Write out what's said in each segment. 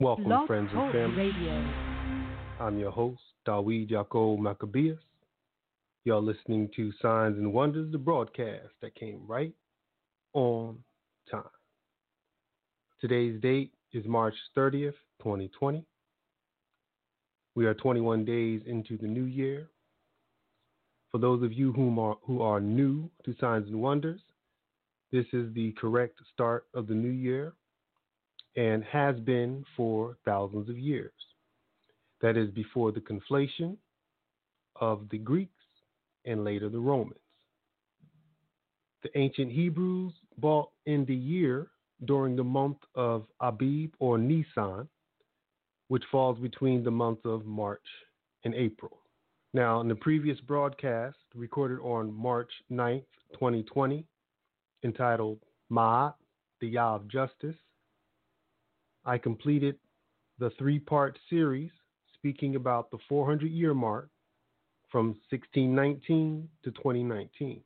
Welcome, Blog friends and Talk family. Radio. I'm your host, Dawid Yaakov Maccabeus. You're listening to Signs and Wonders, the broadcast that came right on time. Today's date is March 30th, 2020. We are 21 days into the new year. For those of you who are new to Signs and Wonders, this is the correct start of the new year and has been for thousands of years. That is before the conflation of the Greeks and later the Romans. The ancient Hebrews brought in the year during the month of Abib or Nisan, which falls between the months of March and April. Now, in the previous broadcast recorded on March 9th, 2020, entitled Ma'at, the Yah of Justice, I completed the three-part series speaking about the 400-year mark from 1619 to 2019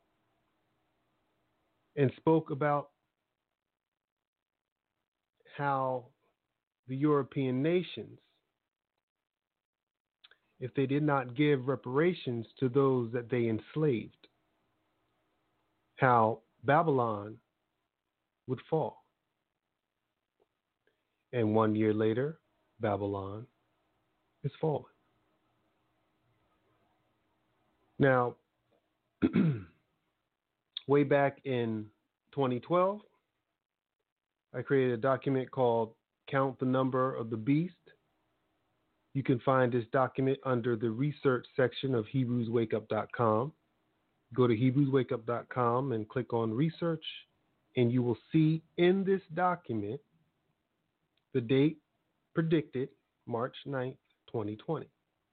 and spoke about how the European nations, if they did not give reparations to those that they enslaved, how Babylon would fall. And 1 year later, Babylon is fallen. Now, way back in 2012, I created a document called Count the Number of the Beast. You can find this document under the research section of HebrewsWakeUp.com. Go to HebrewsWakeUp.com and click on research, and you will see in this document the date predicted, March 9th, 2020.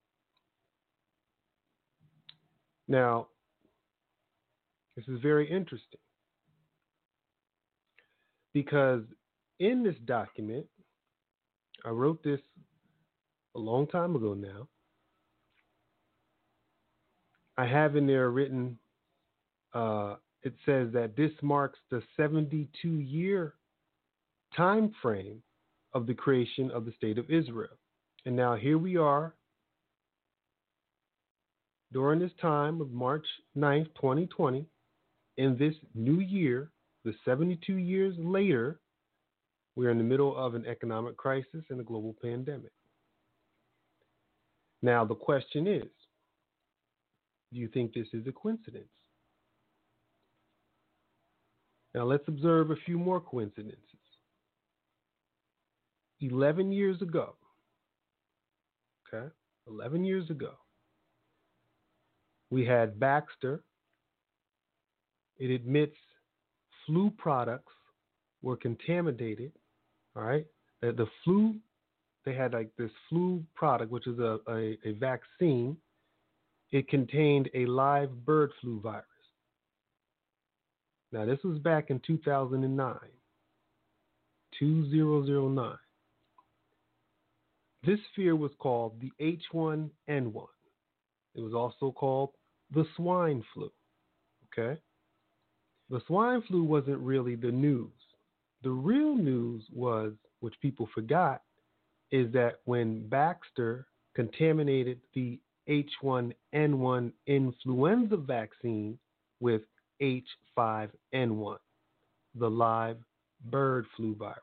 Now, this is very interesting because in this document, I wrote this a long time ago now. I have in there written, it says that this marks the 72-year time frame of the creation of the state of Israel. And now here we are during this time of March 9th, 2020, in this new year, the 72 years later, we're in the middle of an economic crisis and a global pandemic. Now, the question is, do you think this is a coincidence? Now, let's observe a few more coincidences. 11 years ago, 11 years ago, we had Baxter. It admits flu products were contaminated, all right? The flu, they had like this flu product, which is a vaccine. It contained a live bird flu virus. Now, this was back in 2009, 2009. This fear was called the H1N1. It was also called the swine flu, okay? The swine flu wasn't really the news. The real news was, which people forgot, is that when Baxter contaminated the H1N1 influenza vaccine with H5N1, the live bird flu virus.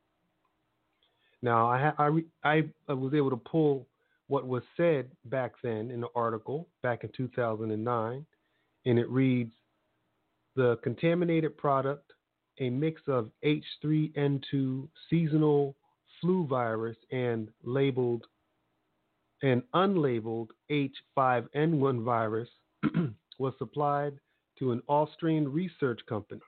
Now, I was able to pull what was said back then in the article back in 2009, and it reads, the contaminated product, a mix of H3N2 seasonal flu virus and unlabeled H5N1 virus was supplied to an Austrian research company.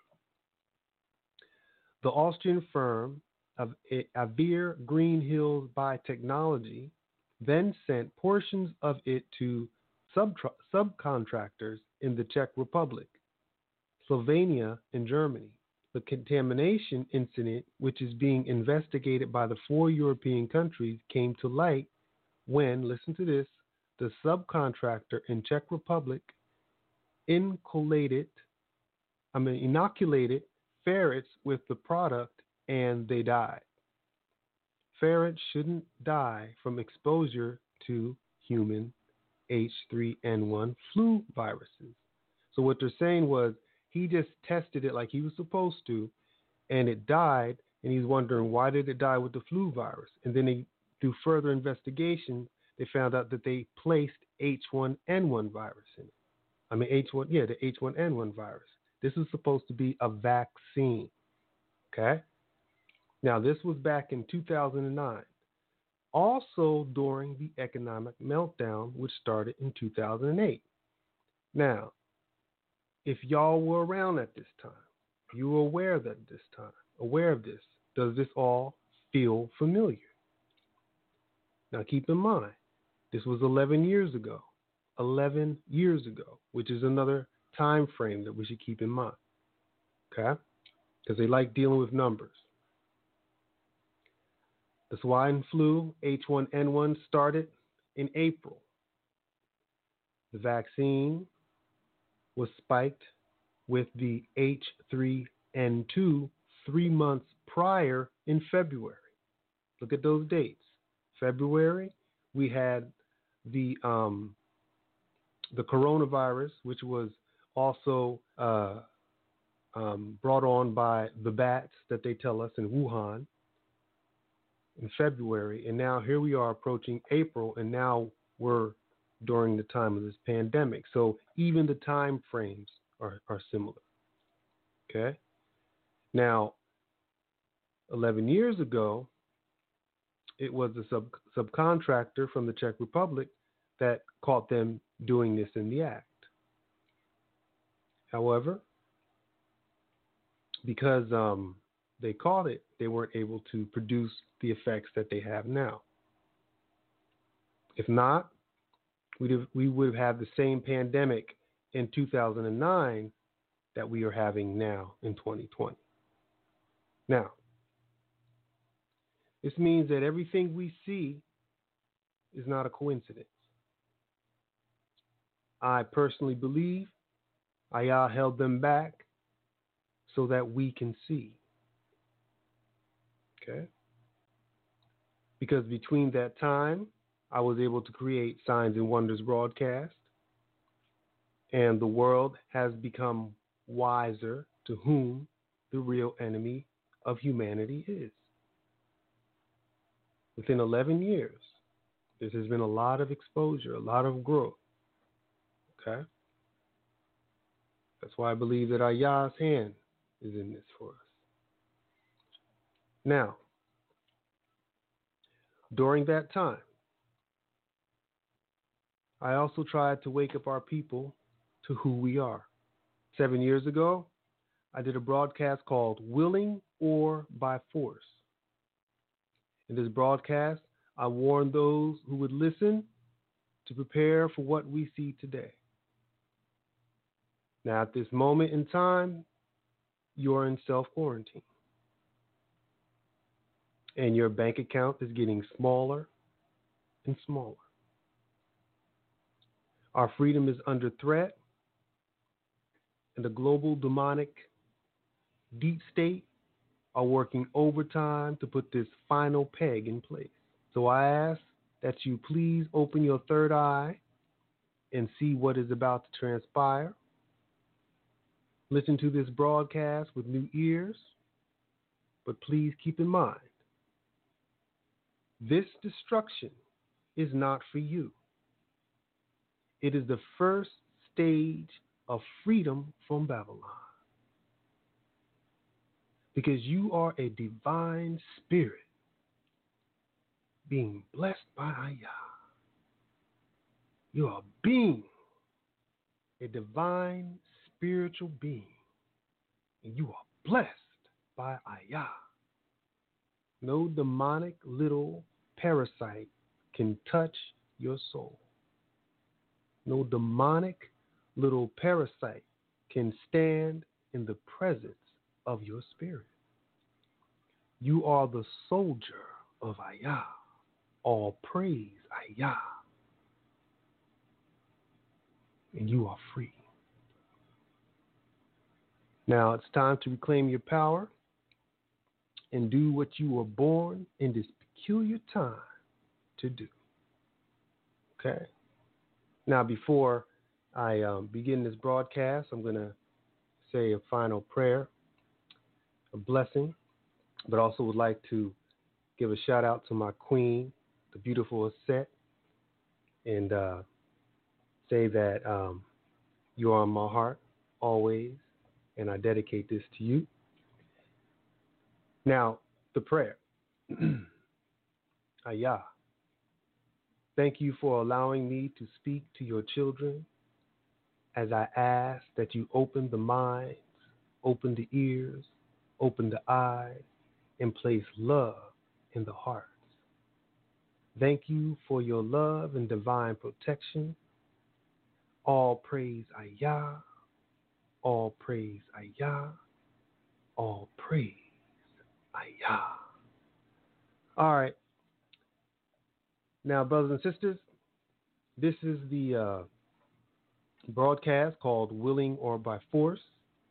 The Austrian firm of Avir Green Hills Biotechnology then sent portions of it to subcontractors in the Czech Republic, Slovenia, and Germany. The contamination incident, which is being investigated by the 4 European countries, came to light when, listen to this, the subcontractor in Czech Republic inoculated ferrets with the product and they died. ferrets shouldn't die from exposure to human H3N1 flu viruses. So what they're saying was he just tested it like he was supposed to, and it died, and he's wondering why did it die with the flu virus? And then through further investigation, they found out that they placed H1N1 virus in it. I mean the H1N1 virus. This is supposed to be a vaccine. Okay? Now this was back in 2009. Also during the economic meltdown, which started in 2008. Now, if y'all were around at this time, you were aware of this, does this all feel familiar? Now keep in mind, this was 11 years ago. 11 years ago, which is another time frame that we should keep in mind. Okay? Because they like dealing with numbers. The swine flu, H1N1, started in April. The vaccine was spiked with the H3N2 3 months prior in February. Look at those dates. February, we had the coronavirus, which was also brought on by the bats that they tell us in Wuhan in February. And now here we are approaching April, and now we're during the time of this pandemic. So even the time frames are similar. Okay? Now, 11 years ago, it was a subcontractor from the Czech Republic that caught them doing this in the act. However, because they caught it, they weren't able to produce the effects that they have now. If not, we would have had the same pandemic in 2009 that we are having now in 2020. Now, this means that everything we see is not a coincidence. I personally believe Allah held them back so that we can see. Okay? Because between that time, I was able to create Signs and Wonders broadcast, and the world has become wiser to whom the real enemy of humanity is. Within 11 years, there has been a lot of exposure, a lot of growth. Okay? That's why I believe that Allah's hand is in this for us. Now, during that time, I also tried to wake up our people to who we are. 7 years ago, I did a broadcast called Willing or by Force. In this broadcast, I warned those who would listen to prepare for what we see today. Now, at this moment in time, you're in self-quarantine. And your bank account is getting smaller and smaller. Our freedom is under threat, and the global demonic deep state are working overtime to put this final peg in place. So I ask that you please open your third eye and see what is about to transpire. Listen to this broadcast with new ears, but please keep in mind, this destruction is not for you. It is the first stage of freedom from Babylon. Because you are a divine spirit being blessed by Allah. You are being a divine spiritual being, and you are blessed by Allah. No demonic little parasite can touch your soul. No demonic little parasite can stand in the presence of your spirit. You are the soldier of Allah. All praise Allah. And you are free. Now it's time to reclaim your power and do what you were born in this peculiar time to do. Okay. Now, before I begin this broadcast, I'm going to say a final prayer, a blessing, but also would like to give a shout out to my queen, the beautiful Aset, and say that you are in my heart always, and I dedicate this to you. Now, the prayer. Ayah, thank you for allowing me to speak to your children as I ask that you open the minds, open the ears, open the eyes, and place love in the hearts. Thank you for your love and divine protection. All praise Ayah. All praise Ayah. All praise Ayah. All right. Now, brothers and sisters, this is the broadcast called Willing or by Force.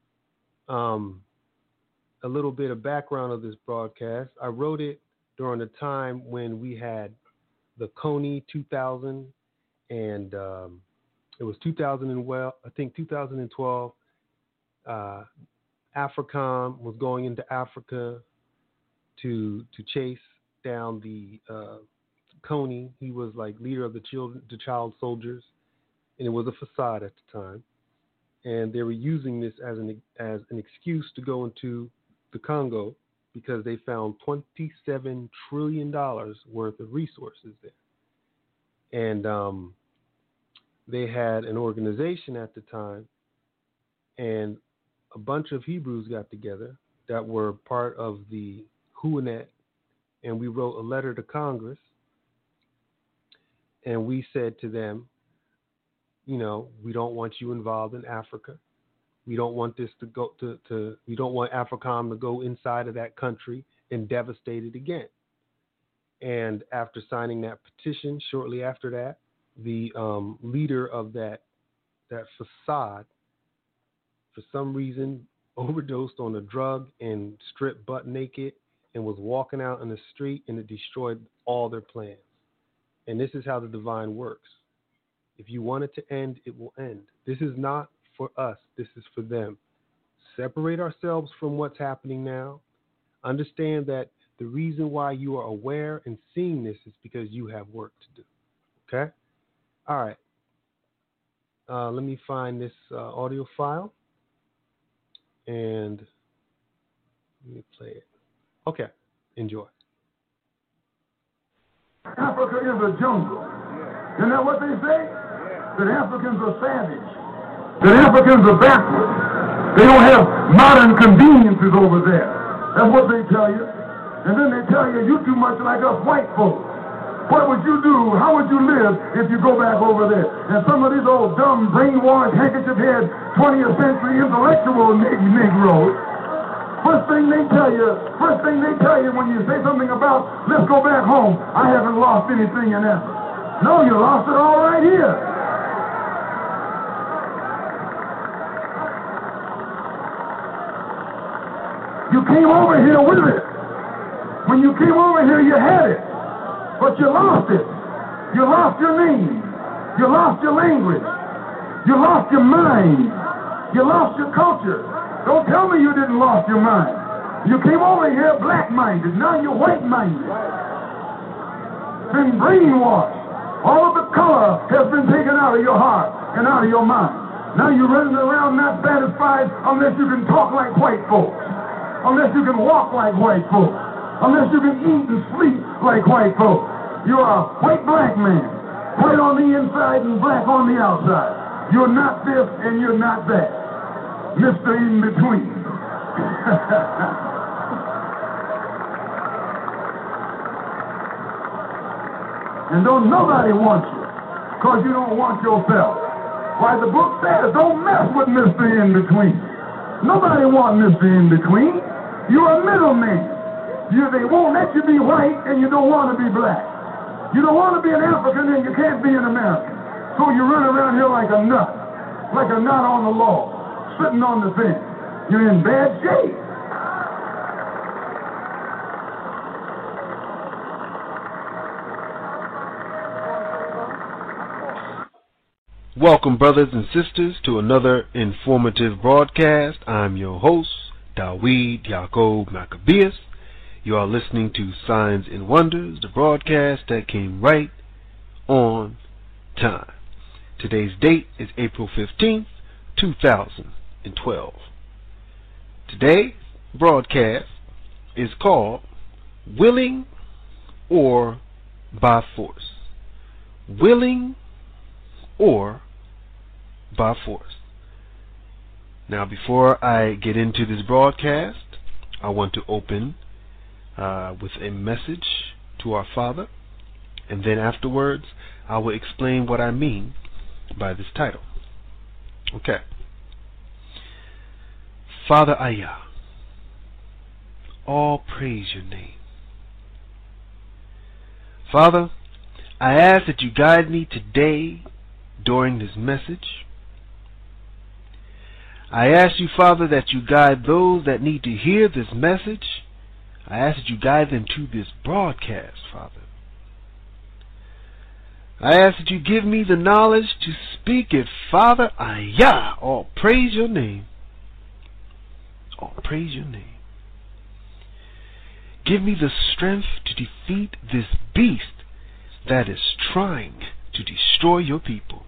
A little bit of background of this broadcast. I wrote it during a time when we had the Coney 2000, and it was 2012. AFRICOM was going into Africa to chase down the Coney. He was like leader of the child soldiers, and it was a facade at the time. And they were using this as an excuse to go into the Congo because they found $27 trillion worth of resources there. And they had an organization at the time, and a bunch of Hebrews got together that were part of the HUANET, and we wrote a letter to Congress, and we said to them, you know, we don't want you involved in Africa. We don't want this to go we don't want AFRICOM to go inside of that country and devastate it again. And after signing that petition, shortly after that, the leader of that facade, for some reason, overdosed on a drug and stripped butt naked and was walking out in the street, and it destroyed all their plans. And this is how the divine works. If you want it to end, it will end. This is not for us. This is for them. Separate ourselves from what's happening now. Understand that the reason why you are aware and seeing this is because you have work to do. Okay? All right. Let me find this audio file. And let me play it. Okay. Enjoy. Africa is a jungle. Isn't that what they say? That Africans are savage. That Africans are backward. They don't have modern conveniences over there. That's what they tell you. And then they tell you, you're too much like us white folks. What would you do? How would you live if you go back over there? And some of these old dumb, brainwashed, handkerchief-head, 20th century intellectual Negroes, first thing they tell you when you say something about, let's go back home, I haven't lost anything in Africa. No, you lost it all right here. You came over here with it. When you came over here, you had it. But you lost it. You lost your name. You lost your language. You lost your mind. You lost your culture. Don't tell me you didn't lost your mind. You came over here black-minded. Now you're white-minded. Been brainwashed. All of the color has been taken out of your heart and out of your mind. Now you're running around not satisfied unless you can talk like white folks. Unless you can walk like white folks. Unless you can eat and sleep like white folks. You're a white black man. White on the inside and black on the outside. You're not this and you're not that. Mr. In Between. And don't nobody want you, because you don't want yourself. Why, the book says, don't mess with Mr. In Between. Nobody wants Mr. In Between. You're a middleman. They won't let you be white and you don't want to be black. You don't want to be an African and you can't be an American. So you run around here like a nut on the log, sitting on the fence. You're in bad shape. Welcome, brothers and sisters, to another informative broadcast. I'm your host, Dawid Yaakov Maccabeus. You are listening to Signs and Wonders, the broadcast that came right on time. Today's date is April 15th, 2012. Today's broadcast is called Willing or by Force. Willing or by force. Now, before I get into this broadcast, I want to open with a message to our Father, and then afterwards I will explain what I mean by this title. Okay. Father Ayah, all praise your name. Father, I ask that you guide me today during this message. I ask you, Father, that you guide those that need to hear this message. I ask that you guide them to this broadcast, Father. I ask that you give me the knowledge to speak it, Father. Ayah, all praise your name. All praise your name. Give me the strength to defeat this beast that is trying to destroy your people.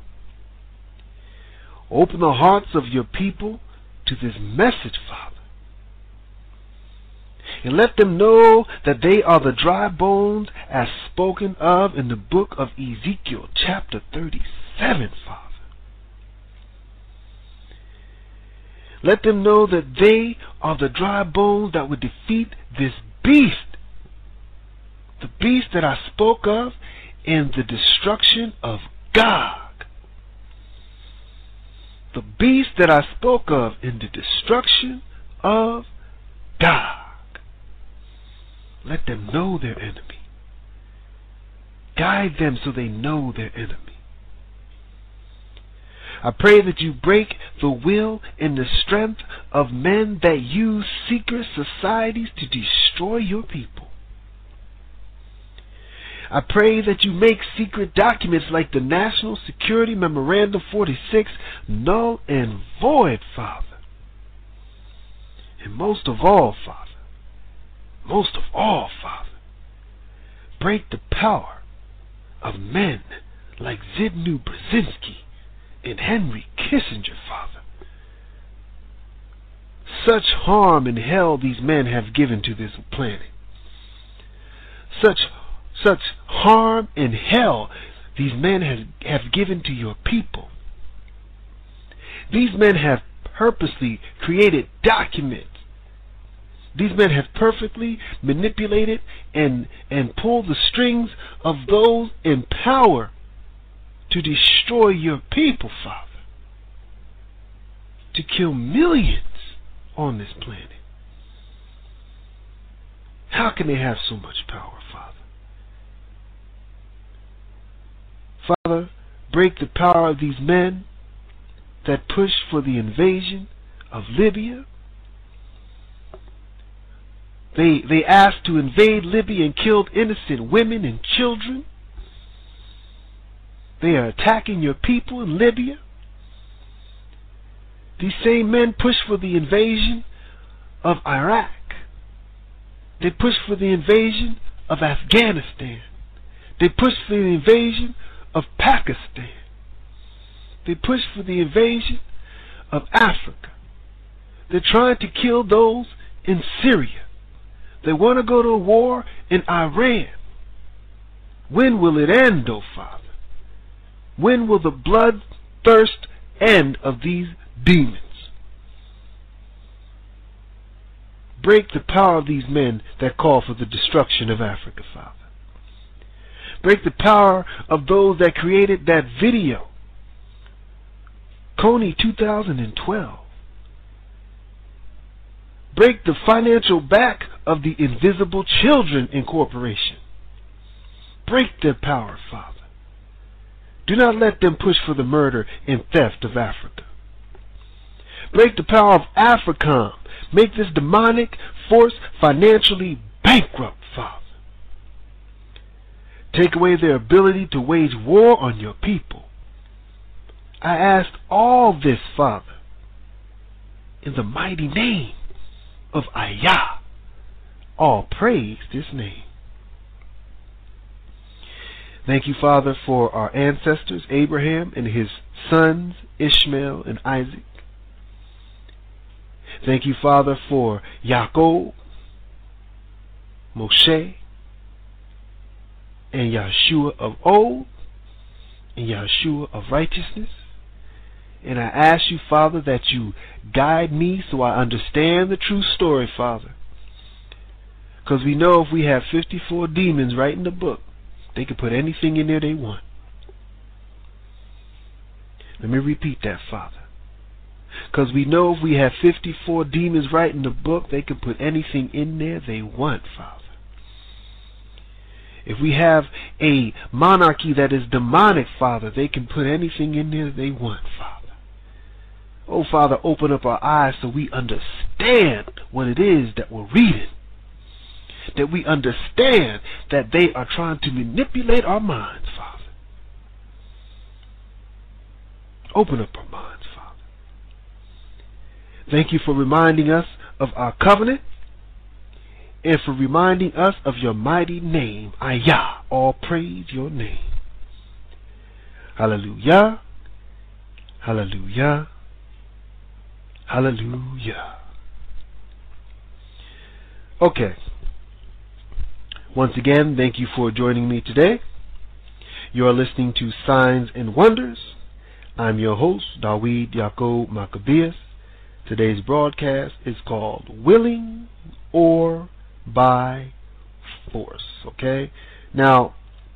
Open the hearts of your people to this message, Father. And let them know that they are the dry bones as spoken of in the book of Ezekiel, chapter 37, Father. Let them know that they are the dry bones that would defeat this beast. The beast that I spoke of in the destruction of God. The beast that I spoke of in the destruction of God. Let them know their enemy. Guide them so they know their enemy. I pray that you break the will and the strength of men that use secret societies to destroy your people. I pray that you make secret documents like the National Security Memorandum 46 null and void, Father. And most of all, Father, break the power of men like Zbigniew Brzezinski and Henry Kissinger, Father. Such harm and hell these men have given to this planet. Such harm and hell these men have given to your people. These men have purposely created documents. These men have perfectly manipulated and pulled the strings of those in power to destroy your people, Father. To kill millions on this planet. How can they have so much power, Father? Father, break the power of these men that push for the invasion of Libya. They asked to invade Libya and killed innocent women and children. They are attacking your people in Libya. These same men push for the invasion of Iraq. They push for the invasion of Afghanistan. They push for the invasion of Pakistan. They push for the invasion of Africa. They're trying to kill those in Syria. They want to go to war in Iran. When will it end, oh Father? When will the bloodthirst end of these demons? Break the power of these men that call for the destruction of Africa, Father. Break the power of those that created that video, Kony 2012. Break the financial back of the Invisible Children Incorporation. Break their power, Father. Do not let them push for the murder and theft of Africa. Break the power of AFRICOM. Make this demonic force financially bankrupt, Father. Take away their ability to wage war on your people. I ask all this, Father, in the mighty name of Ayah. All praise this name. Thank you, Father, for our ancestors, Abraham and his sons, Ishmael and Isaac. Thank you, Father, for Yaakov, Moshe, and Yeshua of old, and Yeshua of righteousness. And I ask you, Father, that you guide me so I understand the true story, Father. Because we know if we have 54 demons writing the book, they can put anything in there they want. Let me repeat that, Father. Because we know if we have 54 demons writing the book, they can put anything in there they want, Father. If we have a monarchy that is demonic, Father, they can put anything in there they want, Father. Oh, Father, open up our eyes so we understand what it is that we're reading. That we understand that they are trying to manipulate our minds, Father. Open up our minds, Father. Thank you for reminding us of our covenant and for reminding us of your mighty name, Ayah. All praise your name. Hallelujah. Hallelujah. Hallelujah. Okay. Once again, thank you for joining me today. You are listening to Signs and Wonders. I'm your host, Dawid Yaakov Maccabeus. Today's broadcast is called Willing or by Force. Okay? Now,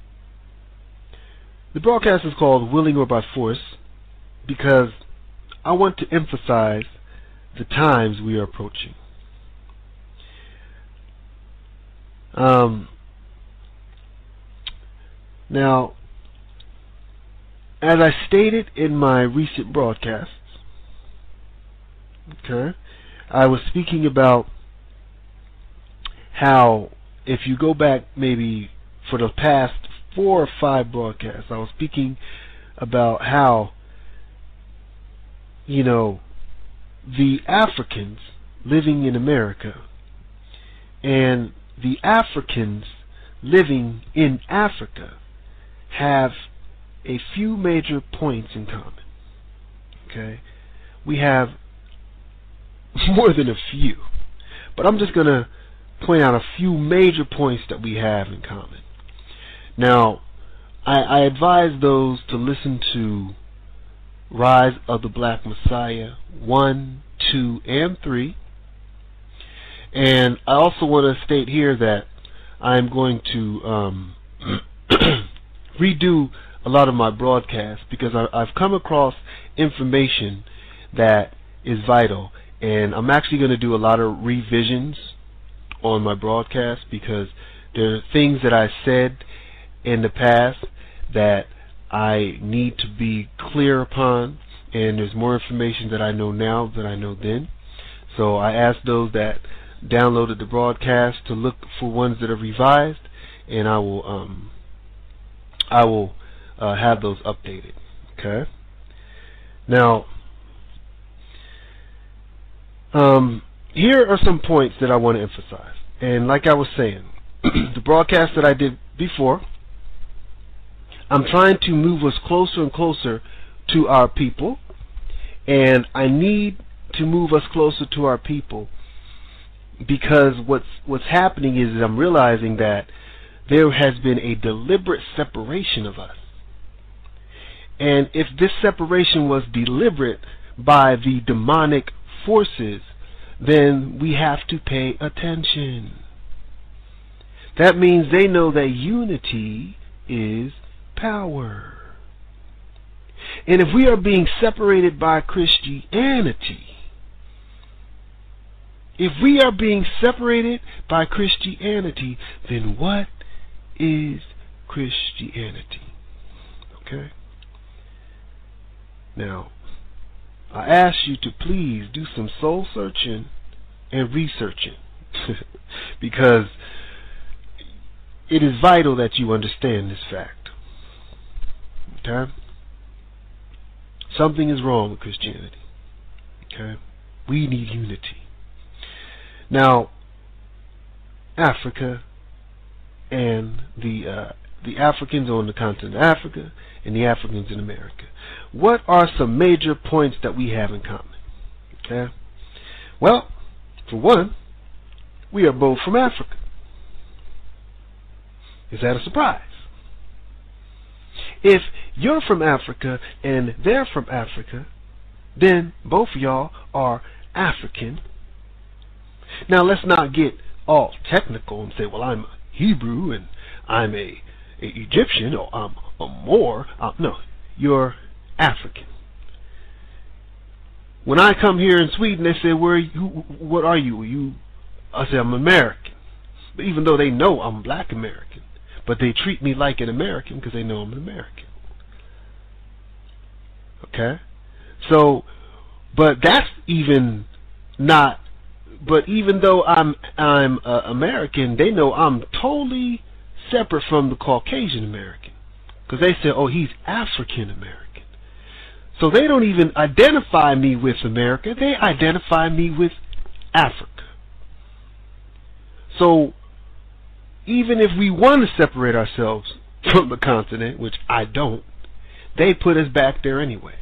the broadcast is called Willing or by Force because I want to emphasize the times we are approaching. Now, as I stated in my recent broadcasts, okay, I was speaking about how, if you go back maybe for the past 4 or 5 broadcasts, I was speaking about how, you know, the Africans living in America and the Africans living in Africa have a few major points in common. Okay? We have more than a few, but I'm just going to point out a few major points that we have in common. Now, I advise those to listen to Rise of the Black Messiah 1, 2, and 3. And I also want to state here that I'm going to redo a lot of my broadcasts because I've come across information that is vital, and I'm actually going to do a lot of revisions on my broadcast because there are things that I said in the past that I need to be clear upon, and there's more information that I know now than I know then. So I ask those that downloaded the broadcast to look for ones that are revised, and I will have those updated. Okay. Now, here are some points that I want to emphasize. And like I was saying, the broadcast that I did before, I'm trying to move us closer and closer to our people, and I need to move us closer to our people because what's happening is I'm realizing that there has been a deliberate separation of us. And if this separation was deliberate by the demonic forces, then we have to pay attention. That means they know that unity is power. And if we are being separated by Christianity, then what is Christianity? Okay? Now, I ask you to please do some soul searching and researching because it is vital that you understand this fact. Okay? Something is wrong with Christianity. Okay? We need unity. Now, Africa and the Africans on the continent of Africa and the Africans in America. What are some major points that we have in common? Okay? Well, for one, we are both from Africa. Is that a surprise? If you're from Africa and they're from Africa, then both of y'all are African. Now let's not get all technical and say, well, I'm a Hebrew and I'm a Egyptian, or I'm a Moor. No, you're African. When I come here in Sweden, they say, what are you? I say, I'm American. But even though they know I'm black American, but they treat me like an American because they know I'm an American. Okay? So, but that's even not, but even though I'm American, they know I'm totally separate from the Caucasian American. Because they say, oh, he's African American. So they don't even identify me with America, they identify me with Africa. So even if we want to separate ourselves from the continent, which I don't, they put us back there anyway.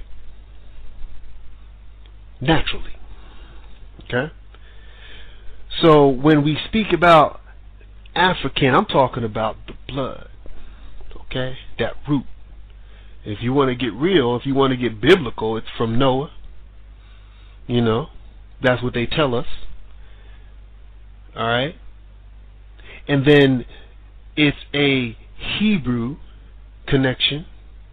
Naturally. Okay? So when we speak about African, I'm talking about the blood. Okay? That root. If you want to get real, if you want to get biblical, it's from Noah. You know, that's what they tell us. Alright? And then it's a Hebrew connection.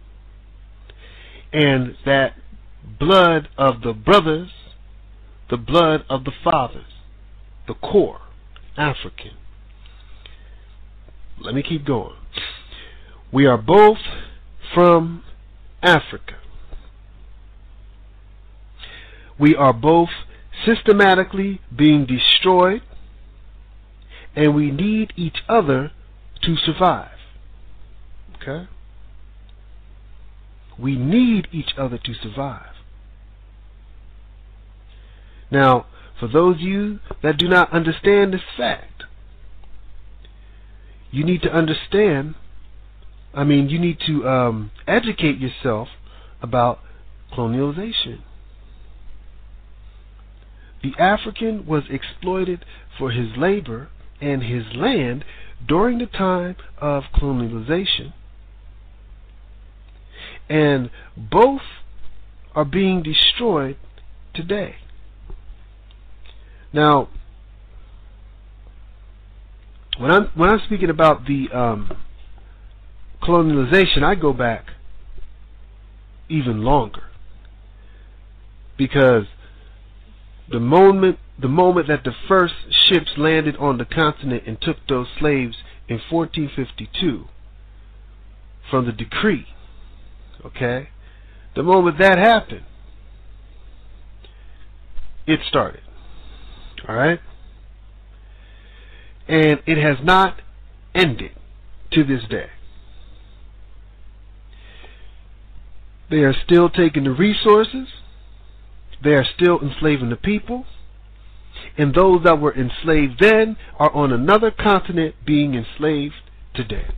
And that blood of the brothers, the blood of the fathers, the core, African. Let me keep going. We are both from Africa. We are both systematically being destroyed, and we need each other to survive. Okay? We need each other to survive. Now, for those of you that do not understand this fact, you need to understand, you need to educate yourself about colonialization. The African was exploited for his labor and his land during the time of colonialization. And both are being destroyed today. Now, when I'm speaking about the colonialization, I go back even longer, because the moment that the first ships landed on the continent and took those slaves in 1452 from the decree, okay, the moment that happened, it started. Alright? And it has not ended to this day. They are still taking the resources. They are still enslaving the people. And those that were enslaved then are on another continent being enslaved today.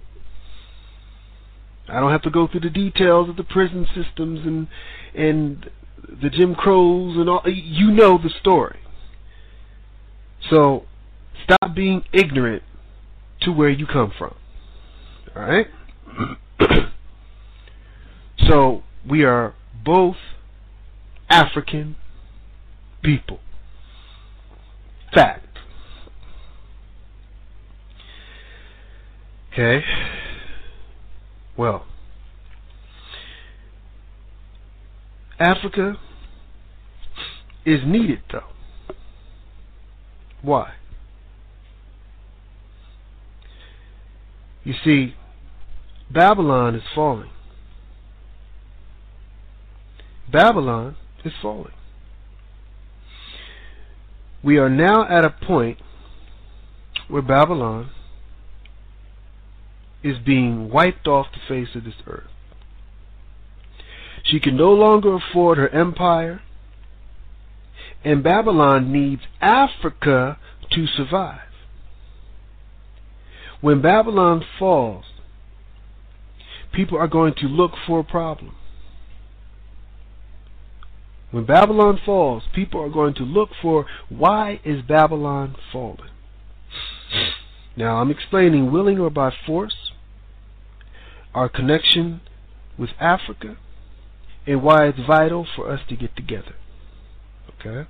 I don't have to go through the details of the prison systems and the Jim Crows and all. You know the story. So stop being ignorant to where you come from. Alright? So we are both African people. Fact. Okay. Well, Africa is needed, though. Why? You see, Babylon is falling. Babylon is falling. We are now at a point where Babylon is being wiped off the face of this earth. She can no longer afford her empire, and Babylon needs Africa to survive. When Babylon falls, people are going to look for a problem. When Babylon falls, people are going to look for, why is Babylon falling? Now, I'm explaining, willing or by force, our connection with Africa, and why it's vital for us to get together. Okay?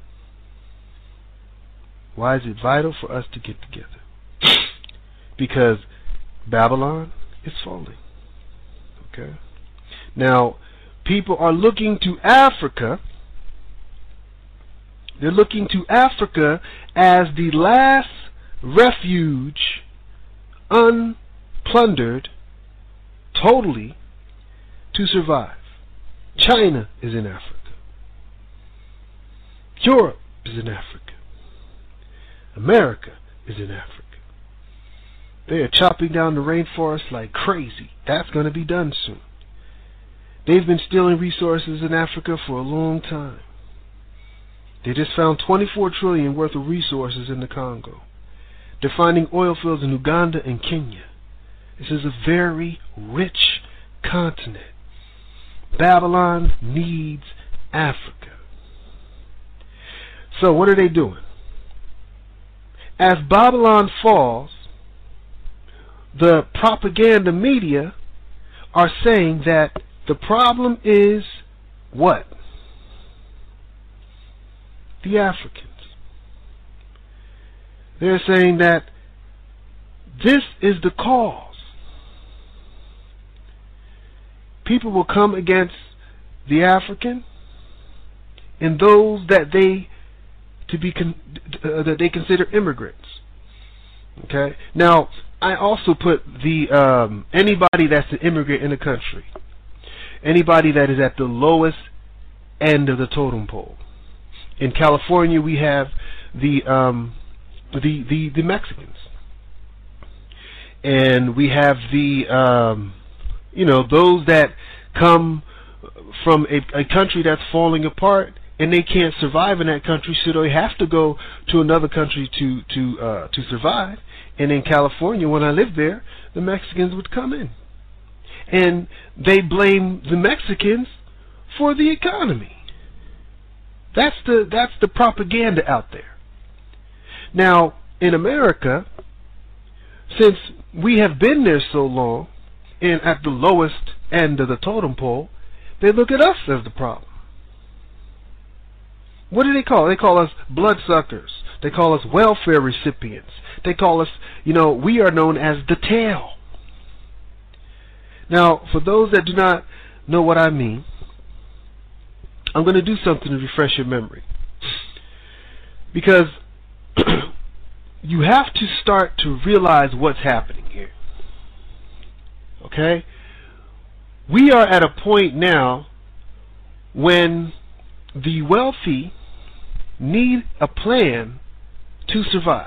Why is it vital for us to get together? Because Babylon is falling. Okay? Now, people are looking to Africa. They're looking to Africa as the last refuge, unplundered, totally, to survive. China is in Africa. Europe is in Africa. America is in Africa. They are chopping down the rainforest like crazy. That's going to be done soon. They've been stealing resources in Africa for a long time. They just found 24 trillion worth of resources in the Congo. They're finding oil fields in Uganda and Kenya. This is a very rich continent. Babylon needs Africa. So what are they doing? As Babylon falls, the propaganda media are saying that the problem is what? The Africans. They're saying that this is the cause. People will come against the African and those that they that they consider immigrants. Okay. Now, I also put the anybody that's an immigrant in the country, anybody that is at the lowest end of the totem pole. In California, we have the Mexicans, and we have the those that come from a country that's falling apart, and they can't survive in that country, so they have to go to another country to survive. And in California, when I lived there, the Mexicans would come in, and they blame the Mexicans for the economy. That's the propaganda out there. Now, in America, since we have been there so long and at the lowest end of the totem pole, they look at us as the problem. What do they call? They call us bloodsuckers. They call us welfare recipients. They call us, we are known as the tail. Now, for those that do not know what I mean, I'm going to do something to refresh your memory. Because you have to start to realize what's happening here. Okay? We are at a point now when the wealthy need a plan to survive.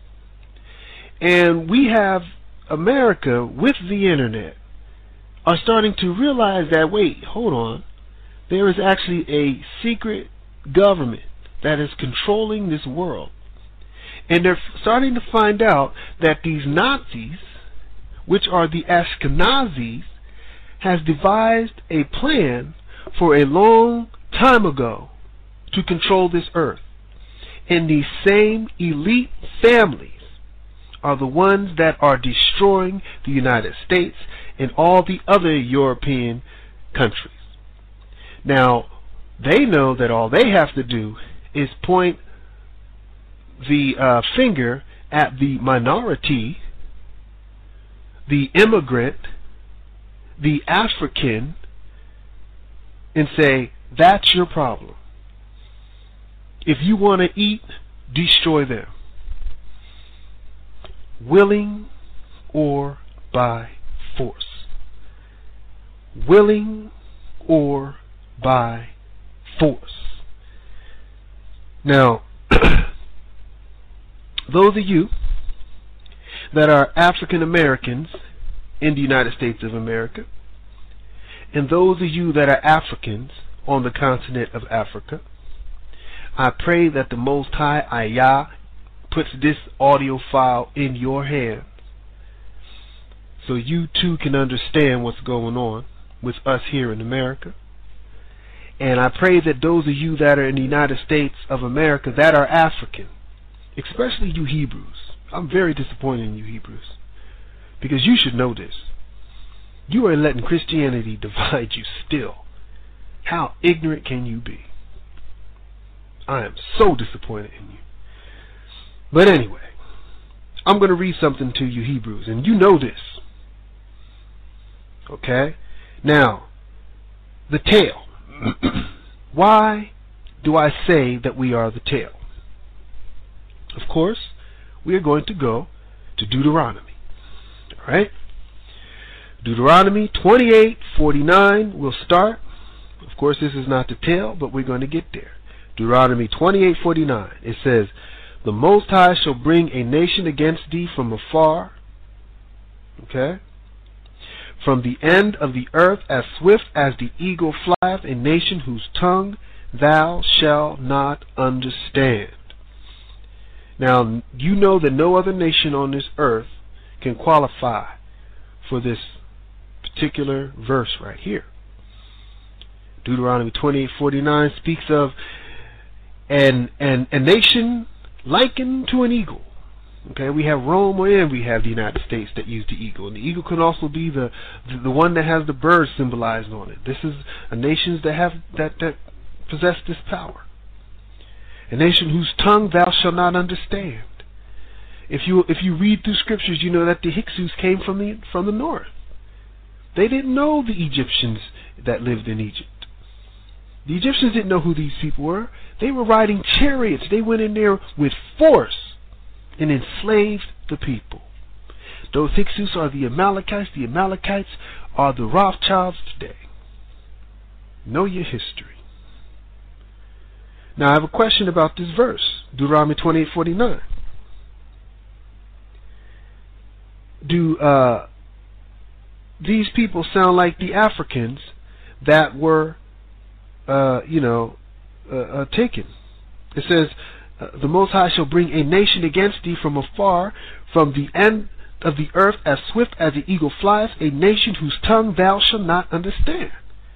And we have America with the internet are starting to realize that, wait, hold on, there is actually a secret government that is controlling this world. And they're starting to find out that these Nazis, which are the Ashkenazis, has devised a plan for a long time ago to control this earth. And these same elite families are the ones that are destroying the United States and all the other European countries. Now, they know that all they have to do is point the finger at the minority, the immigrant, the African, and say, that's your problem. If you want to eat, destroy them. Willing or by force. Willing or by force. Now, those of you that are African Americans in the United States of America, and those of you that are Africans on the continent of Africa, I pray that the Most High Ayah puts this audio file in your hands so you too can understand what's going on with us here in America. And I pray that those of you that are in the United States of America that are African, especially you Hebrews, I'm very disappointed in you Hebrews, because you should know this. You are letting Christianity divide you still. How ignorant can you be? I am so disappointed in you. But anyway, I'm going to read something to you Hebrews, and you know this. Okay? Now, the tail. Why do I say that we are the tail? Of course, we are going to go to Deuteronomy. Alright? Deuteronomy 28:49 will start. Of course, this is not the tail, but we're going to get there. Deuteronomy 28:49. It says, "The Most High shall bring a nation against thee from afar." Okay? "From the end of the earth, as swift as the eagle flieth, a nation whose tongue thou shalt not understand." Now, you know that no other nation on this earth can qualify for this particular verse right here. Deuteronomy 28:49 speaks of a nation likened to an eagle. Okay, we have Rome and we have the United States that use the eagle. And the eagle can also be the one that has the bird symbolized on it. This is a nation that have that possess this power. A nation whose tongue thou shalt not understand. If you read through scriptures, you know that the Hyksos came from the north. They didn't know the Egyptians that lived in Egypt. The Egyptians didn't know who these people were. They were riding chariots. They went in there with force and enslaved the people. Those Hyksos are the Amalekites. The Amalekites are the Rothschilds today. Know your history. Now I have a question about this verse, Deuteronomy 28:49. Do these people sound like the Africans that were, taken? It says, "The Most High shall bring a nation against thee from afar, from the end of the earth, as swift as the eagle flieth, a nation whose tongue thou shalt not understand."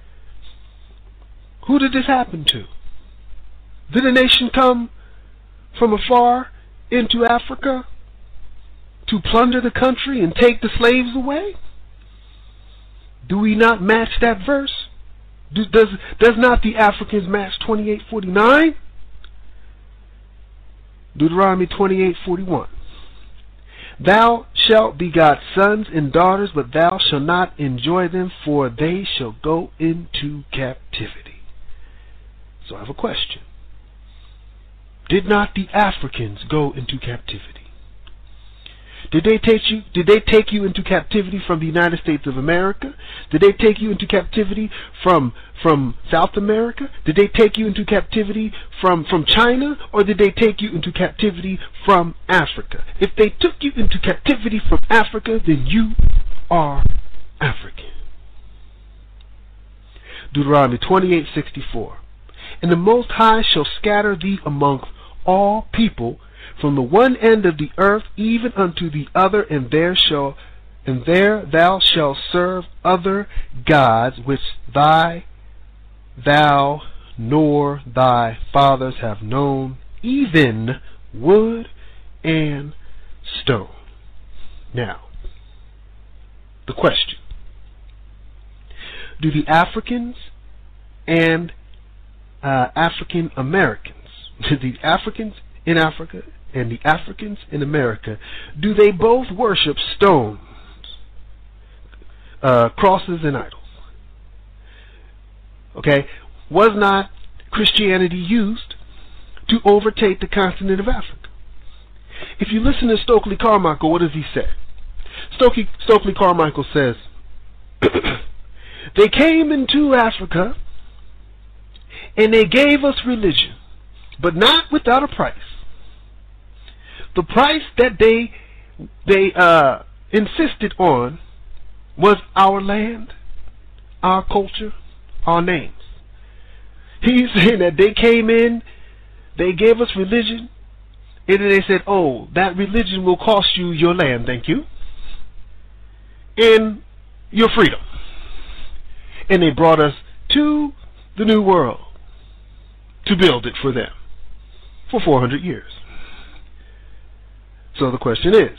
Who did this happen to? Did a nation come from afar into Africa to plunder the country and take the slaves away? Do we not match that verse? Does not the Africans match 28:49? Deuteronomy 28:41. "Thou shalt begot sons and daughters, but thou shalt not enjoy them, for they shall go into captivity." So I have a question. Did not the Africans go into captivity? Did they take you into captivity from the United States of America? Did they take you into captivity from South America? Did they take you into captivity from China? Or did they take you into captivity from Africa? If they took you into captivity from Africa, then you are African. Deuteronomy 28:64. "And the Most High shall scatter thee among all people, from the one end of the earth even unto the other, and there thou shalt serve other gods, which thou nor thy fathers have known, even wood and stone." Now, the question: do the Africans and African Americans, the Africans in Africa and the Africans in America, do they both worship stones, crosses, and idols? Okay, was not Christianity used to overtake the continent of Africa? If you listen to Stokely Carmichael, what does he say? Stokely Carmichael says, "They came into Africa and they gave us religion, but not without a price. The price that they insisted on was our land, our culture, our names. He's saying that they came in, they gave us religion, and then they said, oh, that religion will cost you your land, thank you, and your freedom. And they brought us to the New World to build it for them for 400 years. So the question is,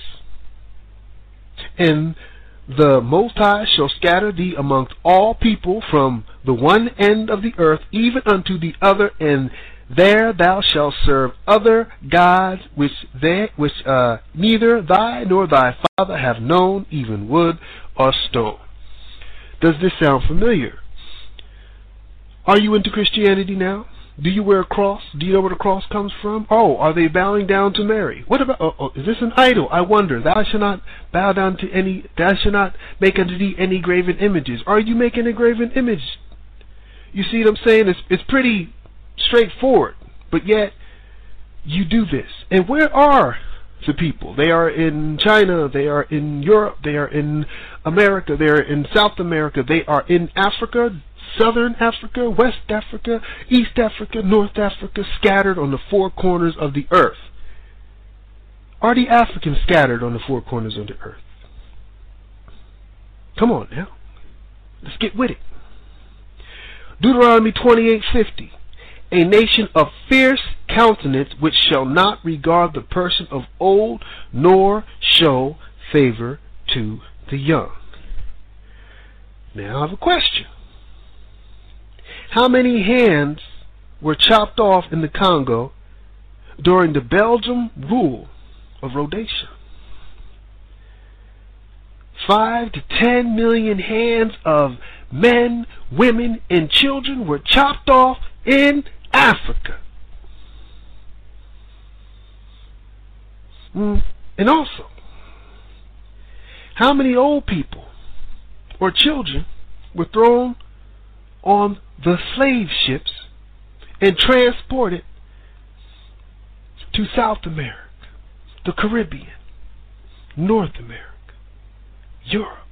and the Most High shall scatter thee amongst all people from the one end of the earth even unto the other, and there thou shalt serve other gods which neither thy nor thy father have known, even wood or stone. Does this sound familiar? Are you into Christianity now? Do you wear a cross? Do you know where the cross comes from? Oh, are they bowing down to Mary? What about, is this an idol? I wonder. Thou shalt not bow down to any, thou shalt not make unto thee any graven images. Are you making a graven image? You see what I'm saying? It's pretty straightforward, but yet you do this. And where are the people? They are in China, they are in Europe, they are in America, they are in South America, they are in Africa, Southern Africa, West Africa, East Africa, North Africa, scattered on the four corners of the earth. Are the Africans scattered on the four corners of the earth? Come on now. Let's get with it. Deuteronomy 28:50. A nation of fierce countenance, which shall not regard the person of old, nor show favor to the young. Now I have a question. How many hands were chopped off in the Congo during the Belgian rule of Rhodesia? 5 to 10 million hands of men, women, and children were chopped off in Africa. And also, how many old people or children were thrown on the slave ships and transported to South America, the Caribbean, North America, Europe,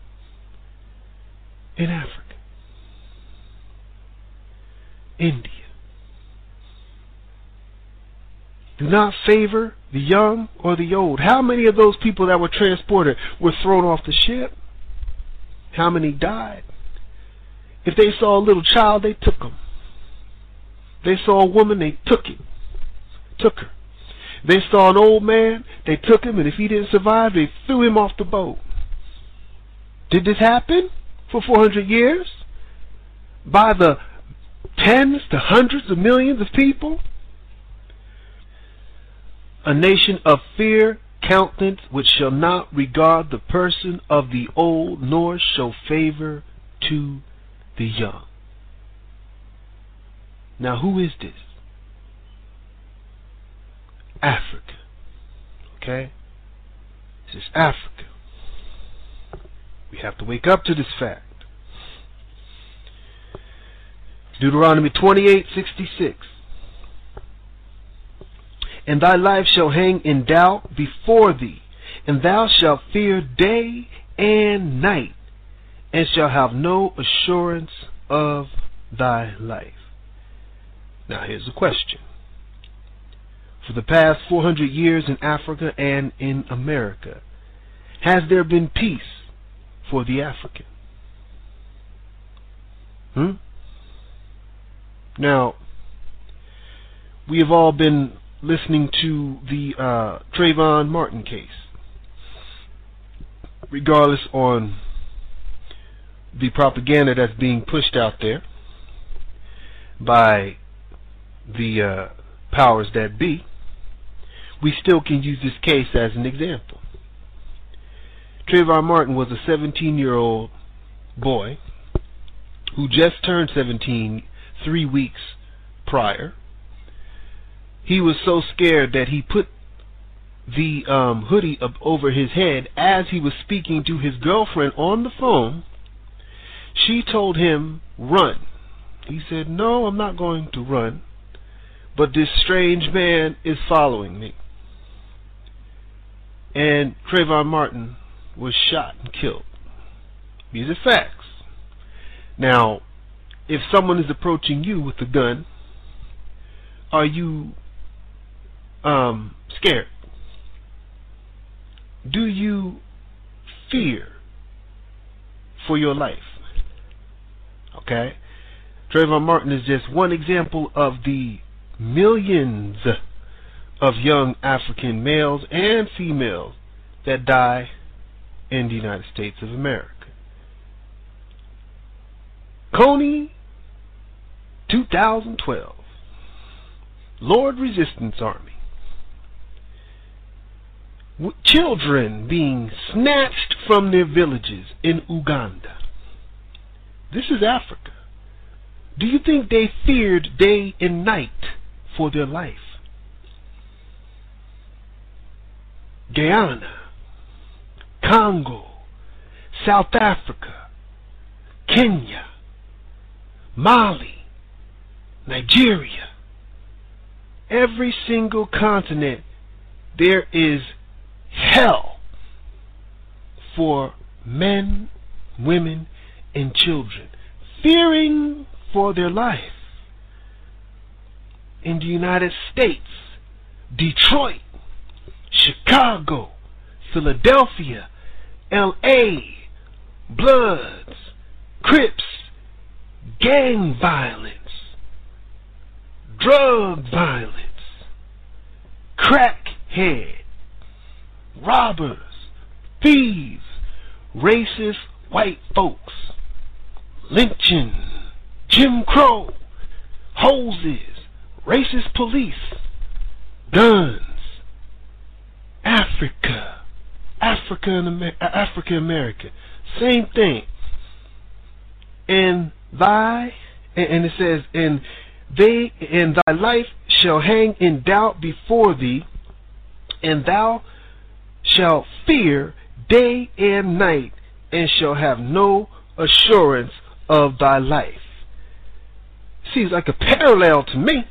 and Africa, India? Do not favor the young or the old. How many of those people that were transported were thrown off the ship? How many died? If they saw a little child, they took them. They saw a woman, they took her. They saw an old man, they took him, and if he didn't survive, they threw him off the boat. Did this happen for 400 years? By the tens to hundreds of millions of people? A nation of fear countenance, which shall not regard the person of the old, nor show favor to the young. Now, who is this? Africa. Okay? This is Africa. We have to wake up to this fact. Deuteronomy 28:66. And thy life shall hang in doubt before thee, and thou shalt fear day and night, and shall have no assurance of thy life. Now here's a question. For the past 400 years in Africa and in America, has there been peace for the African? Now, we have all been listening to the Trayvon Martin case. Regardless on the propaganda that's being pushed out there by the powers that be, we still can use this case as an example. Trayvon Martin was a 17-year-old boy who just turned 17 3 weeks prior. He was so scared that he put the hoodie up over his head as he was speaking to his girlfriend on the phone. She told him, run. He said, no, I'm not going to run, but this strange man is following me. And Trayvon Martin was shot and killed. These are facts. Now, if someone is approaching you with a gun, are you scared? Do you fear for your life? Okay? Trayvon Martin is just one example of the millions of young African males and females that die in the United States of America. Coney, 2012. Lord Resistance Army. Children being snatched from their villages in Uganda. This is Africa. Do you think they feared day and night for their life? Guyana, Congo, South Africa, Kenya, Mali, Nigeria. Every single continent, there is hell for men, women, and children, fearing for their life. In the United States, Detroit, Chicago, Philadelphia, L.A., Bloods, Crips, gang violence, drug violence, crackhead, robbers, thieves, racist white folks, lynching, Jim Crow, hoses, racist police, guns, Africa America, same thing. And it says, and thy life shall hang in doubt before thee, and thou shalt fear day and night, and shall have no assurance of thy life. Seems like a parallel to me.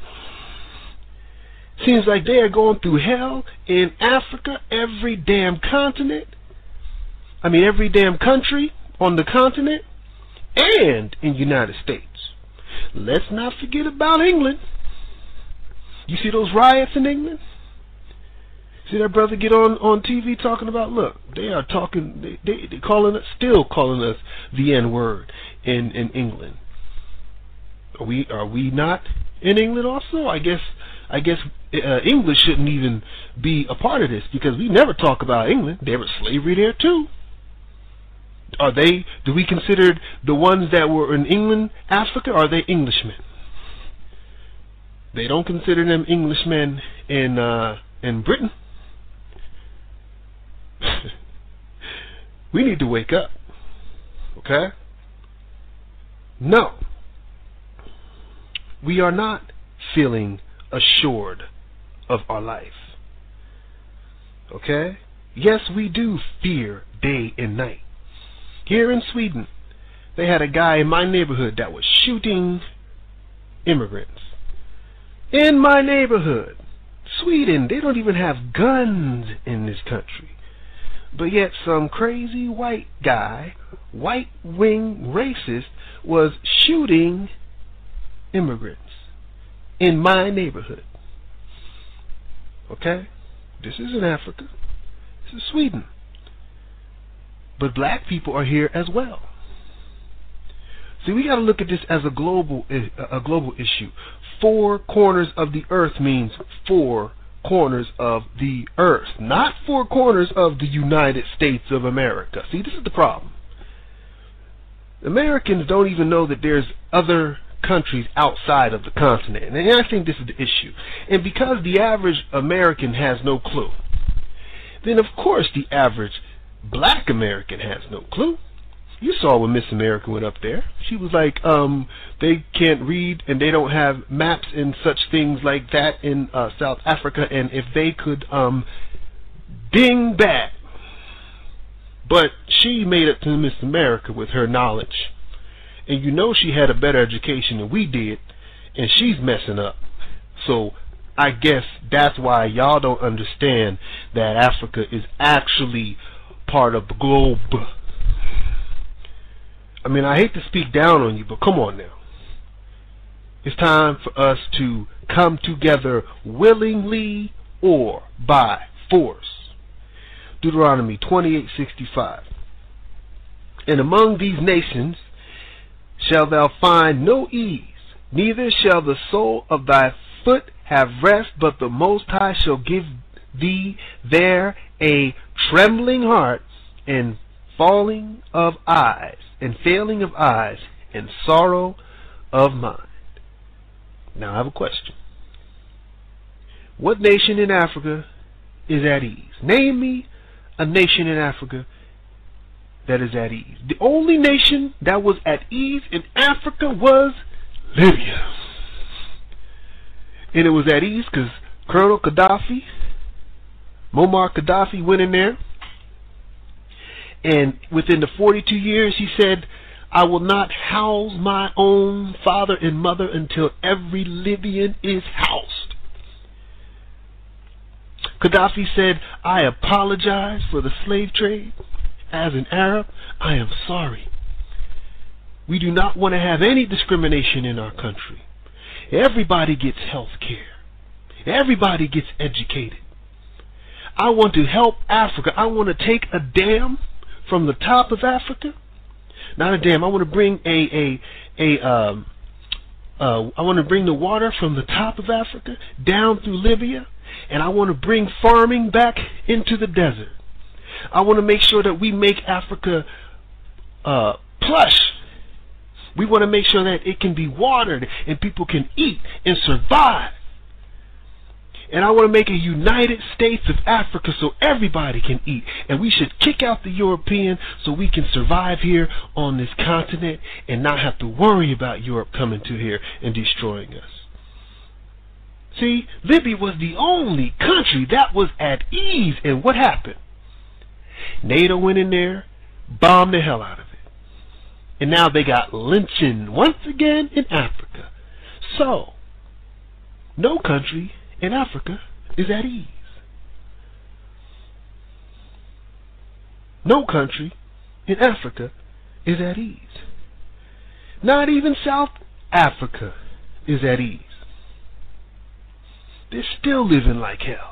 Seems like they are going through hell in Africa, every damn continent. I mean, every damn country on the continent, and in the United States. Let's not forget about England. You see those riots in England? See that brother get on TV talking about, look, they are talking, they calling us, still calling us the N-word in England. Are we not in England also? I guess English shouldn't even be a part of this, because we never talk about England. There was slavery there too. Do we consider the ones that were in England Africa? Or are they Englishmen? They don't consider them Englishmen in Britain. We need to wake up. Okay? No. We are not feeling assured of our life. Okay? Yes, we do fear day and night. Here in Sweden, they had a guy in my neighborhood that was shooting immigrants. In my neighborhood. Sweden, they don't even have guns in this country. But yet some crazy white guy, white-wing racist, was shooting immigrants in my neighborhood. Okay? This isn't Africa. This is Sweden. But black people are here as well. See, we got to look at this as a global issue. 4 corners of the earth means 4 corners of the earth, not 4 corners of the United States of America. See, this is the problem. Americans don't even know that there's other countries outside of the continent, and I think this is the issue. And because the average American has no clue, then of course the average black American has no clue. You saw when Miss America went up there. She was like, they can't read and they don't have maps and such things like that in South Africa, and if they could ding that. But she made it to Miss America with her knowledge. And you know she had a better education than we did, and she's messing up. So I guess that's why y'all don't understand that Africa is actually part of the globe. I mean, I hate to speak down on you, but come on now. It's time for us to come together willingly or by force. Deuteronomy 28:65. And among these nations shalt thou find no ease, neither shall the sole of thy foot have rest, but the Most High shall give thee there a trembling heart, and failing of eyes, and sorrow of mind. Now I have a question. What nation in Africa is at ease? Name me a nation in Africa that is at ease. The only nation that was at ease in Africa was Libya. And it was at ease because Colonel Gaddafi, Muammar Gaddafi, went in there. And within the 42 years, he said, I will not house my own father and mother until every Libyan is housed. Gaddafi said, I apologize for the slave trade. As an Arab, I am sorry. We do not want to have any discrimination in our country. Everybody gets health care. Everybody gets educated. I want to help Africa. I want to take a dam from the top of Africa. Not a dam. I want to bring I want to bring the water from the top of Africa down through Libya, and I want to bring farming back into the desert. I want to make sure that we make Africa plush. We want to make sure that it can be watered and people can eat and survive. And I want to make a United States of Africa so everybody can eat. And we should kick out the European so we can survive here on this continent and not have to worry about Europe coming to here and destroying us. See, Libya was the only country that was at ease. And what happened? NATO went in there, bombed the hell out of it. And now they got lynching once again in Africa. So, no country in Africa is at ease. No country in Africa is at ease. Not even South Africa is at ease. They're still living like hell.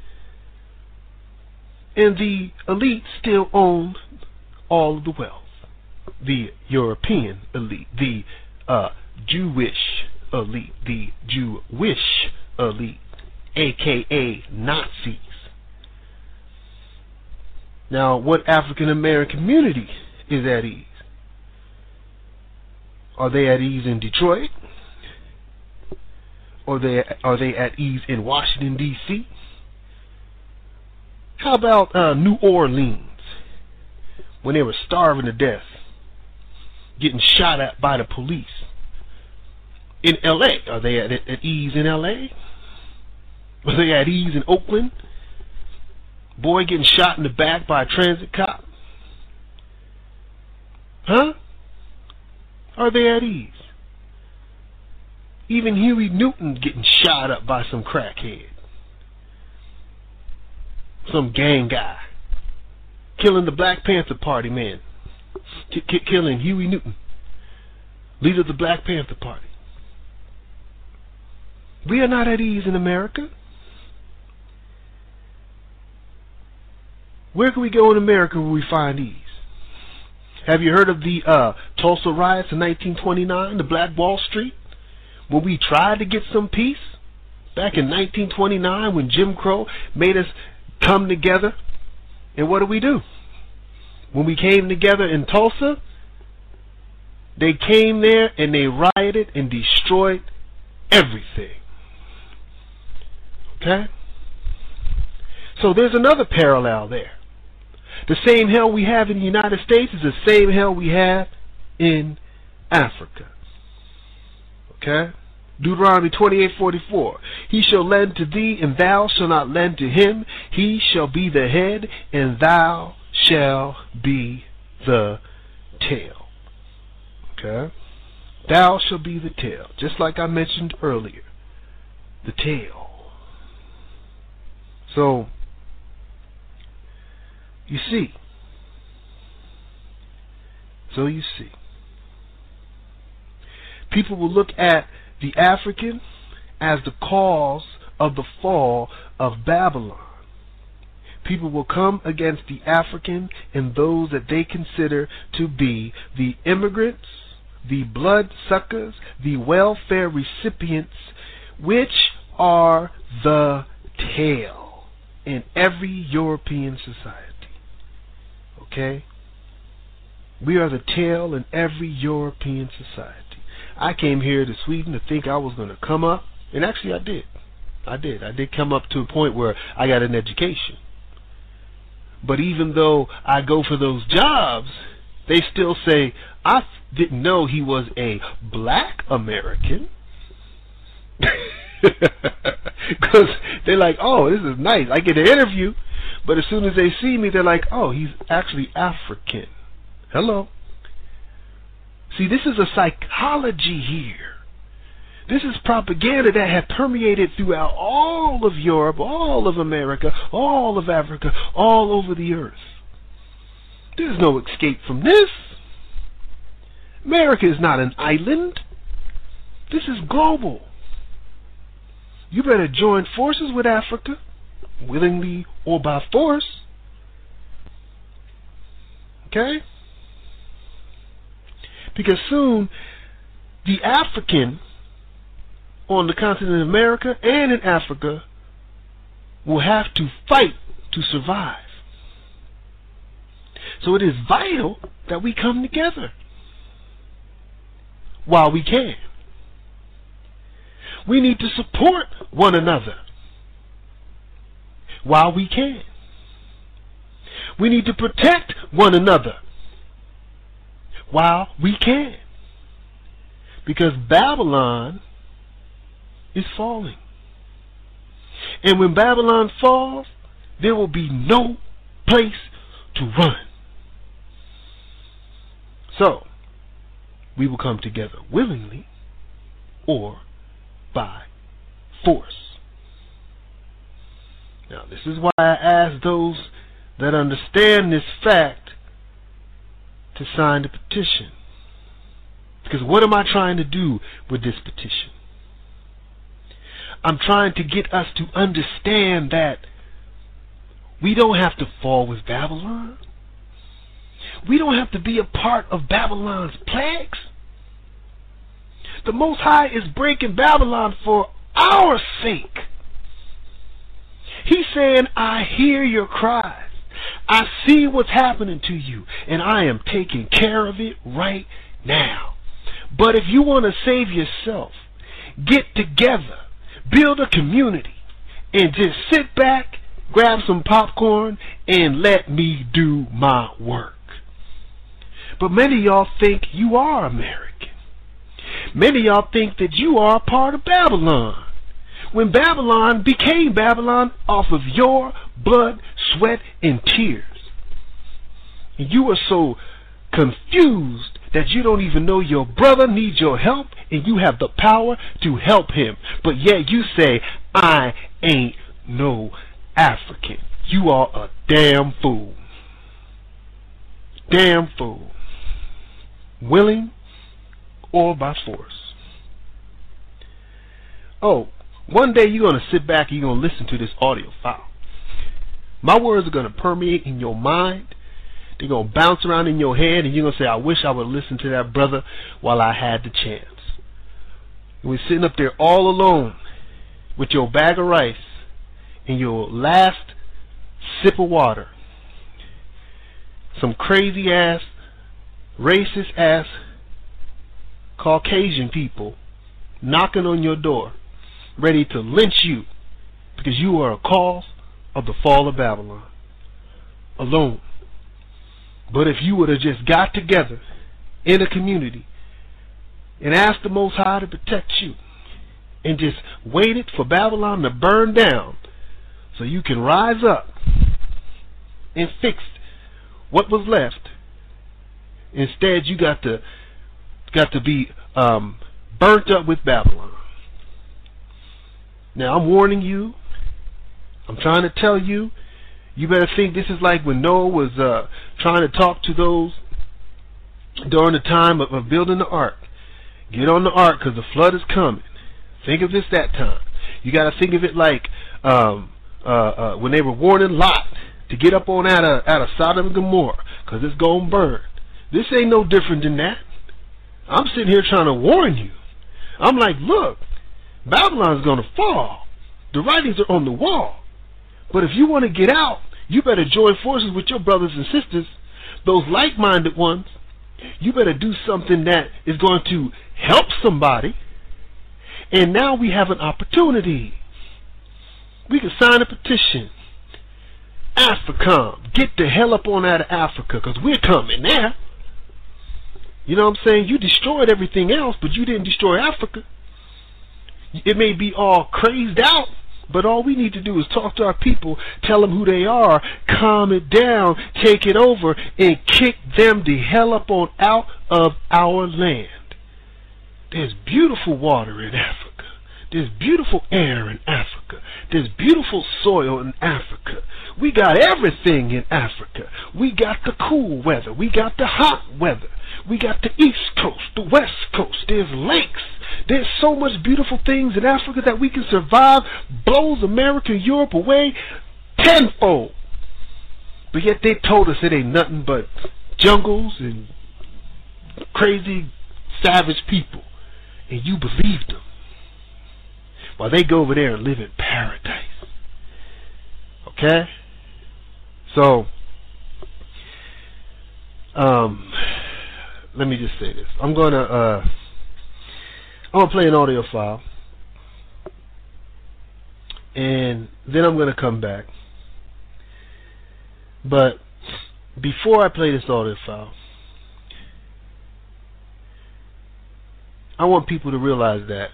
And the elite still own all of the wealth. The European elite, the Jewish elite, the Jewish elite, aka Nazis. Now, what African American community is at ease? Are they at ease in Detroit? Are they at ease in Washington, D.C.? How about New Orleans, when they were starving to death, getting shot at by the police? In L.A., are they at ease in L.A.? Are they at ease in Oakland? Boy getting shot in the back by a transit cop? Huh? Are they at ease? Even Huey Newton getting shot up by some crackhead. Some gang guy. Killing the Black Panther Party, man. Killing Huey Newton, leader of the Black Panther Party. We are not at ease in America. Where can we go in America where we find ease? Have you heard of the Tulsa riots in 1929, the Black Wall Street? When we tried to get some peace back in 1929 when Jim Crow made us come together. And what do? When we came together in Tulsa, they came there and they rioted and destroyed everything. Okay? So there's another parallel there. The same hell we have in the United States is the same hell we have in Africa. Okay? Deuteronomy 28:44. He shall lend to thee, and thou shalt not lend to him. He shall be the head, and thou shalt be the tail. Okay? Thou shalt be the tail. Just like I mentioned earlier. The tail. So, you see. People will look at the African as the cause of the fall of Babylon. People will come against the African and those that they consider to be the immigrants, the bloodsuckers, the welfare recipients, which are the tail in every European society. Okay? We are the tail in every European society. I came here to Sweden to think I was going to come up, and actually I did. I did come up to a point where I got an education. But even though I go for those jobs, they still say, I didn't know he was a black American. Because they're like, oh, this is nice. I get an interview. But as soon as they see me, they're like, oh, he's actually African. Hello. See, this is a psychology here. This is propaganda that had permeated throughout all of Europe, all of America, all of Africa, all over the earth. There's no escape from this. America is not an island. This is global. You better join forces with Africa, willingly or by force. Okay? Because soon, the African on the continent of America and in Africa will have to fight to survive. So it is vital that we come together while we can. We need to support one another while we can. We need to protect one another while we can. Because Babylon is falling. And when Babylon falls, there will be no place to run. So, we will come together willingly or by force. Now, this is why I ask those that understand this fact to sign the petition. Because what am I trying to do with this petition? I'm trying to get us to understand that we don't have to fall with Babylon. We don't have to be a part of Babylon's plagues. The Most High is breaking Babylon for our sake. He's saying, I hear your cries. I see what's happening to you, and I am taking care of it right now. But if you want to save yourself, get together, build a community, and just sit back, grab some popcorn, and let me do my work. But many of y'all think you are American. Many of y'all think that you are a part of Babylon. When Babylon became Babylon off of your blood, sweat, and tears. And you are so confused that you don't even know your brother needs your help, and you have the power to help him. But yet you say, I ain't no African. You are a damn fool. Damn fool. Willing or by force. Oh, one day you're going to sit back and you're going to listen to this audio file. My words are going to permeate in your mind. They're going to bounce around in your head, and you're going to say, I wish I would listen to that brother while I had the chance. And we're sitting up there all alone with your bag of rice and your last sip of water. Some crazy ass, racist ass Caucasian people knocking on your door, ready to lynch you because you are a cause of the fall of Babylon. Alone. But if you would have just got together in a community and asked the Most High to protect you and just waited for Babylon to burn down so you can rise up and fix what was left, instead you got to be burnt up with Babylon. Now I'm warning you. I'm trying to tell you. You better think this is like when Noah was trying to talk to those during the time of building the ark. Get on the ark because the flood is coming. Think of this that time. You got to think of it like when they were warning Lot to get up on out of Sodom and Gomorrah because it's going to burn. This ain't no different than that. I'm sitting here trying to warn you. I'm like, look, Babylon's going to fall. The writings are on the wall. But if you want to get out, you better join forces with your brothers and sisters, those like-minded ones. You better do something that is going to help somebody. And now we have an opportunity. We can sign a petition. AFRICOM, get the hell up on out of Africa because we're coming there. You know what I'm saying? You destroyed everything else, but you didn't destroy Africa. It may be all crazed out, but all we need to do is talk to our people, tell them who they are, calm it down, take it over, and kick them the hell up on out of our land. There's beautiful water in Africa. There's beautiful air in Africa. There's beautiful soil in Africa. We got everything in Africa. We got the cool weather. We got the hot weather. We got the East Coast, the West Coast. There's lakes. There's so much beautiful things in Africa that we can survive. Blows America and Europe away tenfold. But yet they told us it ain't nothing but jungles and crazy, savage people. And you believed them. While they go over there and live in paradise. Okay? So, let me just say this. I'm gonna play an audio file. And then I'm gonna come back. But before I play this audio file, I want people to realize that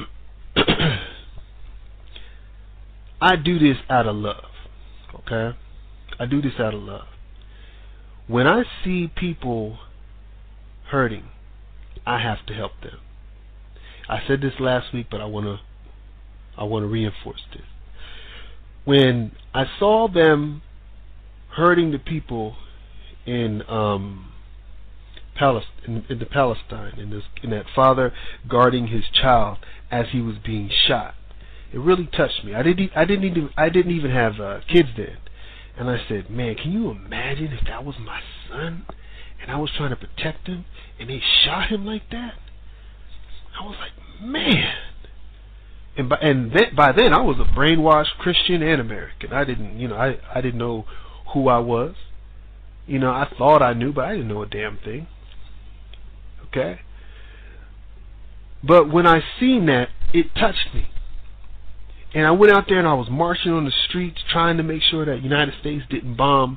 I do this out of love. Okay? I do this out of love. When I see people hurting, I have to help them. I said this last week, but I want to reinforce this. When I saw them hurting the people in Palestine, in that father guarding his child as he was being shot, it really touched me. I didn't even have kids then, and I said, man, can you imagine if that was my son, and I was trying to protect him, and they shot him like that? I was like, man. And by then I was a brainwashed Christian and American. I didn't know who I was. I thought I knew, but I didn't know a damn thing. Okay? But when I seen that, it touched me. And I went out there and I was marching on the streets trying to make sure that United States didn't bomb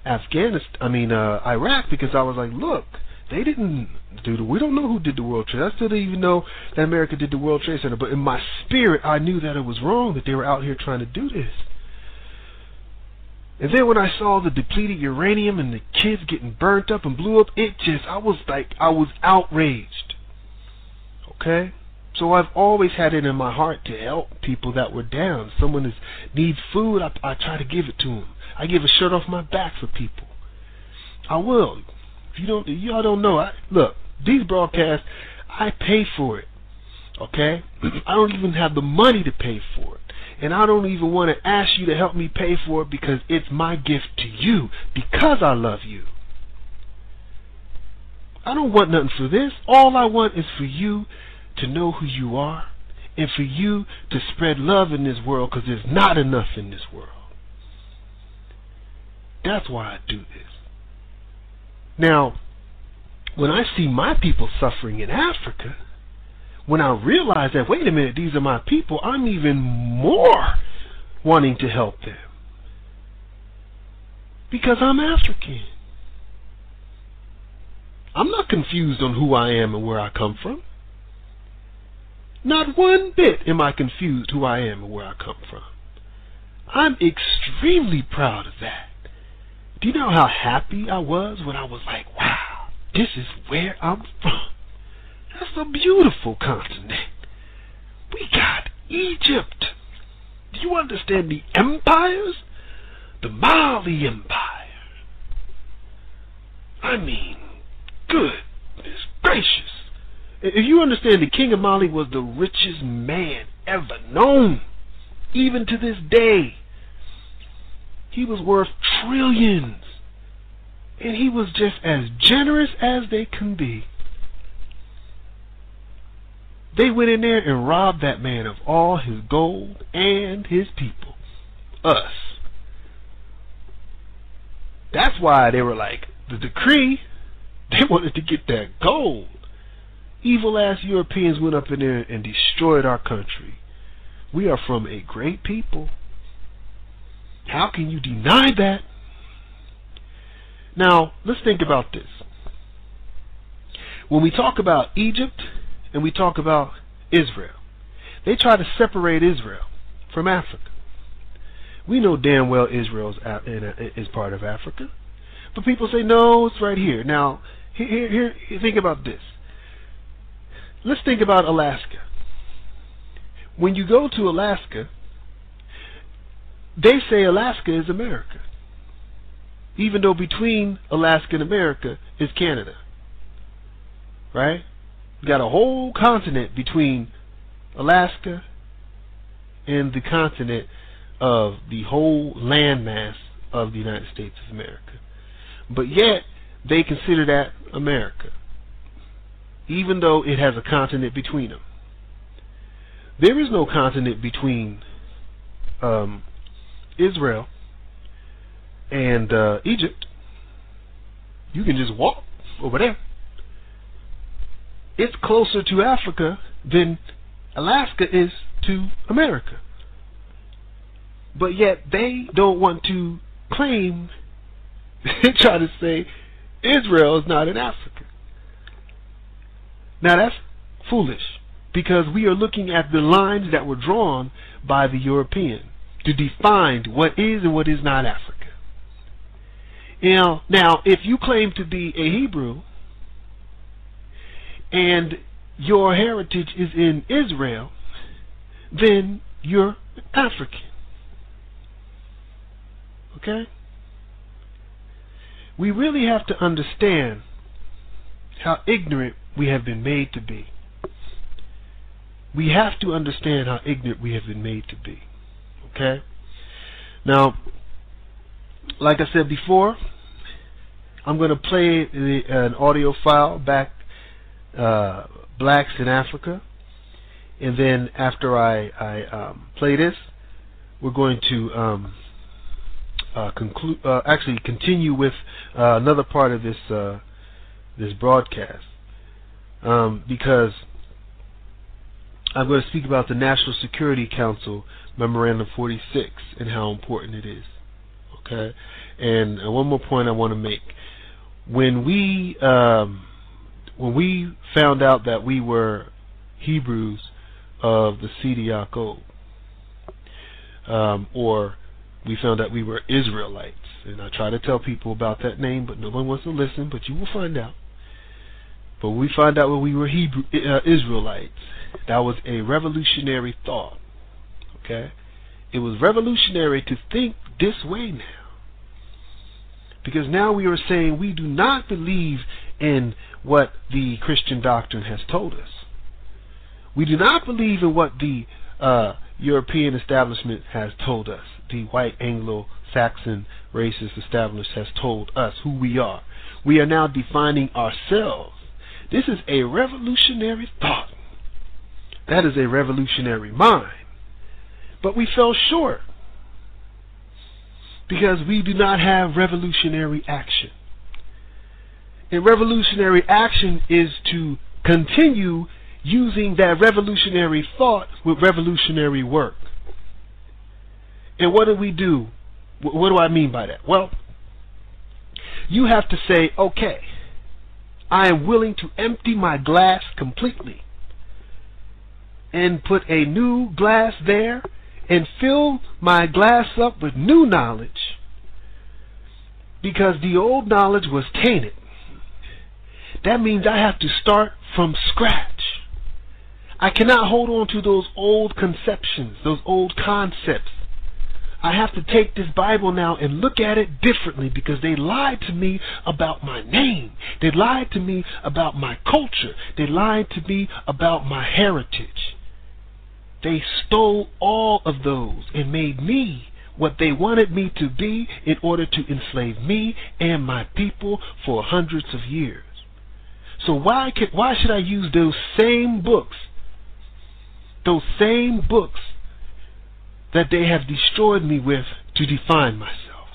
Iraq, because I was like, look, they didn't we don't know who did the World Trade. I still didn't even know that America did the World Trade Center. But in my spirit, I knew that it was wrong, that they were out here trying to do this. And then when I saw the depleted uranium and the kids getting burnt up and blew up, I was outraged. Okay? So I've always had it in my heart to help people that were down. Someone needs food, I try to give it to them. I give a shirt off my back for people. I will. If y'all don't know, look, these broadcasts, I pay for it. Okay? I don't even have the money to pay for it. And I don't even want to ask you to help me pay for it, because it's my gift to you, because I love you. I don't want nothing for this. All I want is for you to know who you are, and for you to spread love in this world, because there's not enough in this world. That's why I do this. Now, when I see my people suffering in Africa, when I realize that, wait a minute, these are my people, I'm even more wanting to help them. Because I'm African. I'm not confused on who I am and where I come from. Not one bit am I confused who I am and where I come from. I'm extremely proud of that. Do you know how happy I was when I was like, wow, this is where I'm from? That's a beautiful continent. We got Egypt. Do you understand the empires? The Mali Empire. I mean, goodness gracious. If you understand, the king of Mali was the richest man ever known. Even to this day, he was worth trillions. And he was just as generous as they can be. They went in there and robbed that man of all his gold and his people. Us. That's why they were like, the decree, they wanted to get that gold. Evil ass Europeans went up in there and destroyed our country. We are from a great people. How can you deny that? Now, let's think about this. When we talk about Egypt and we talk about Israel, they try to separate Israel from Africa. We know damn well Israel is part of Africa. But people say, no, it's right here. Now, here, think about this. Let's think about Alaska. When you go to Alaska, they say Alaska is America. Even though between Alaska and America is Canada. Right? You got a whole continent between Alaska and the continent of the whole landmass of the United States of America. But yet, they consider that America, even though it has a continent between them. There is no continent between Israel and Egypt. You can just walk over there. It's closer to Africa than Alaska is to America. But yet they don't want to claim, they try to say Israel is not in Africa. Now that's foolish, because we are looking at the lines that were drawn by the European to define what is and what is not Africa. Now, if you claim to be a Hebrew and your heritage is in Israel, then you're African. Okay? We really have to understand how ignorant we have been made to be. We have to understand how ignorant we have been made to be. Okay? Now, like I said before, I'm going to play an audio file back, Blacks in Africa, and then after I play this, we're going to continue with another part of this broadcast, because I'm going to speak about the National Security Council Memorandum 46 and how important it is. Okay, and one more point I want to make: when we found out that we were Hebrews of the Seed of Yaakov, or we found out we were Israelites, and I try to tell people about that name, but no one wants to listen. But you will find out. But when we find out when we were Israelites, that was a revolutionary thought. Okay, it was revolutionary to think this way now, because now we are saying we do not believe in what the Christian doctrine has told us. We do not believe in what the European establishment has told us. The white Anglo-Saxon racist establishment has told us who we are. We are now defining ourselves. This is a revolutionary thought. That is a revolutionary mind. But we fell short, because we do not have revolutionary action. And revolutionary action is to continue using that revolutionary thought with revolutionary work. And what do we do? What do I mean by that? Well, you have to say, okay, I am willing to empty my glass completely and put a new glass there and fill my glass up with new knowledge, because the old knowledge was tainted. That means I have to start from scratch. I cannot hold on to those old conceptions, those old concepts. I have to take this Bible now and look at it differently because they lied to me about my name. They lied to me about my culture. They lied to me about my heritage. They stole all of those and made me what they wanted me to be in order to enslave me and my people for hundreds of years. So why should I use those same books that they have destroyed me with to define myself?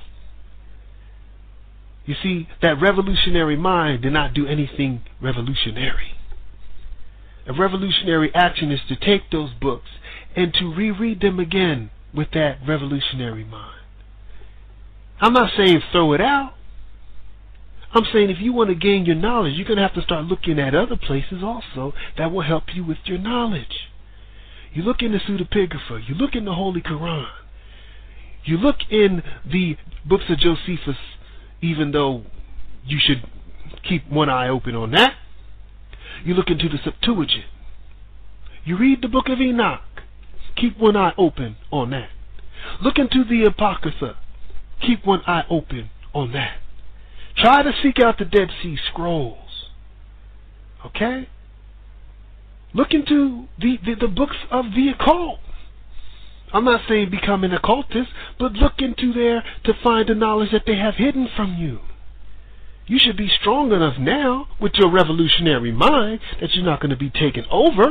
You see, that revolutionary mind did not do anything revolutionary. A revolutionary action is to take those books and to reread them again with that revolutionary mind. I'm not saying throw it out. I'm saying if you want to gain your knowledge, you're going to have to start looking at other places also that will help you with your knowledge. You look in the Pseudepigrapha, you look in the Holy Quran, you look in the books of Josephus, even though you should keep one eye open on that. You look into the Septuagint. You read the book of Enoch. Keep one eye open on that. Look into the Apocrypha. Keep one eye open on that. Try to seek out the Dead Sea Scrolls. Okay? Look into the books of the occult. I'm not saying become an occultist, but look into there to find the knowledge that they have hidden from you. You should be strong enough now with your revolutionary mind that you're not going to be taken over.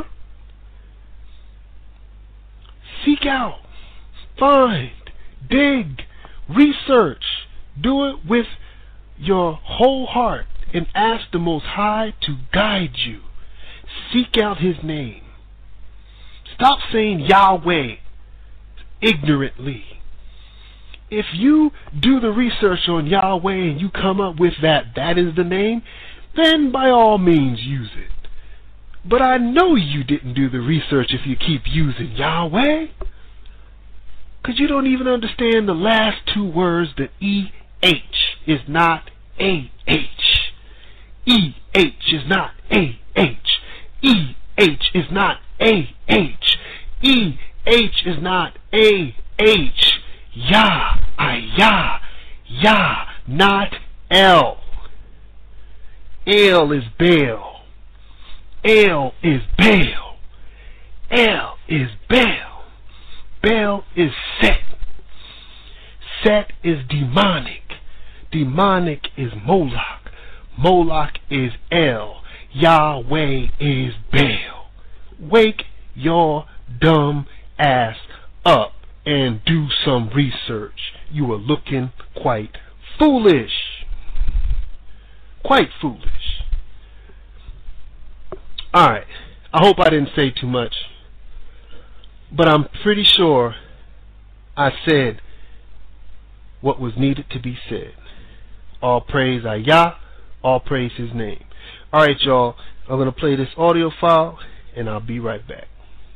Seek out, find, dig, research. Do it with your whole heart and ask the Most High to guide you. Seek out His name. Stop saying Yahweh ignorantly. If you do the research on Yahweh and you come up with that is the name, then by all means use it. But I know you didn't do the research if you keep using Yahweh, because you don't even understand the last two words, the E-H is not A-H. E-H is not A-H. E-H is not A-H. E-H is not A-H. Yah, Yah, not L. L is Baal. L is Baal. L is Baal. Baal is Set. Set is demonic. Demonic is Moloch. Moloch is El. Yahweh is Baal. Wake your dumb ass up and do some research. You are looking quite foolish. Quite foolish. Alright, I hope I didn't say too much, but I'm pretty sure I said what was needed to be said. All praise Yah, all praise His name. Alright, y'all, I'm going to play this audio file, and I'll be right back.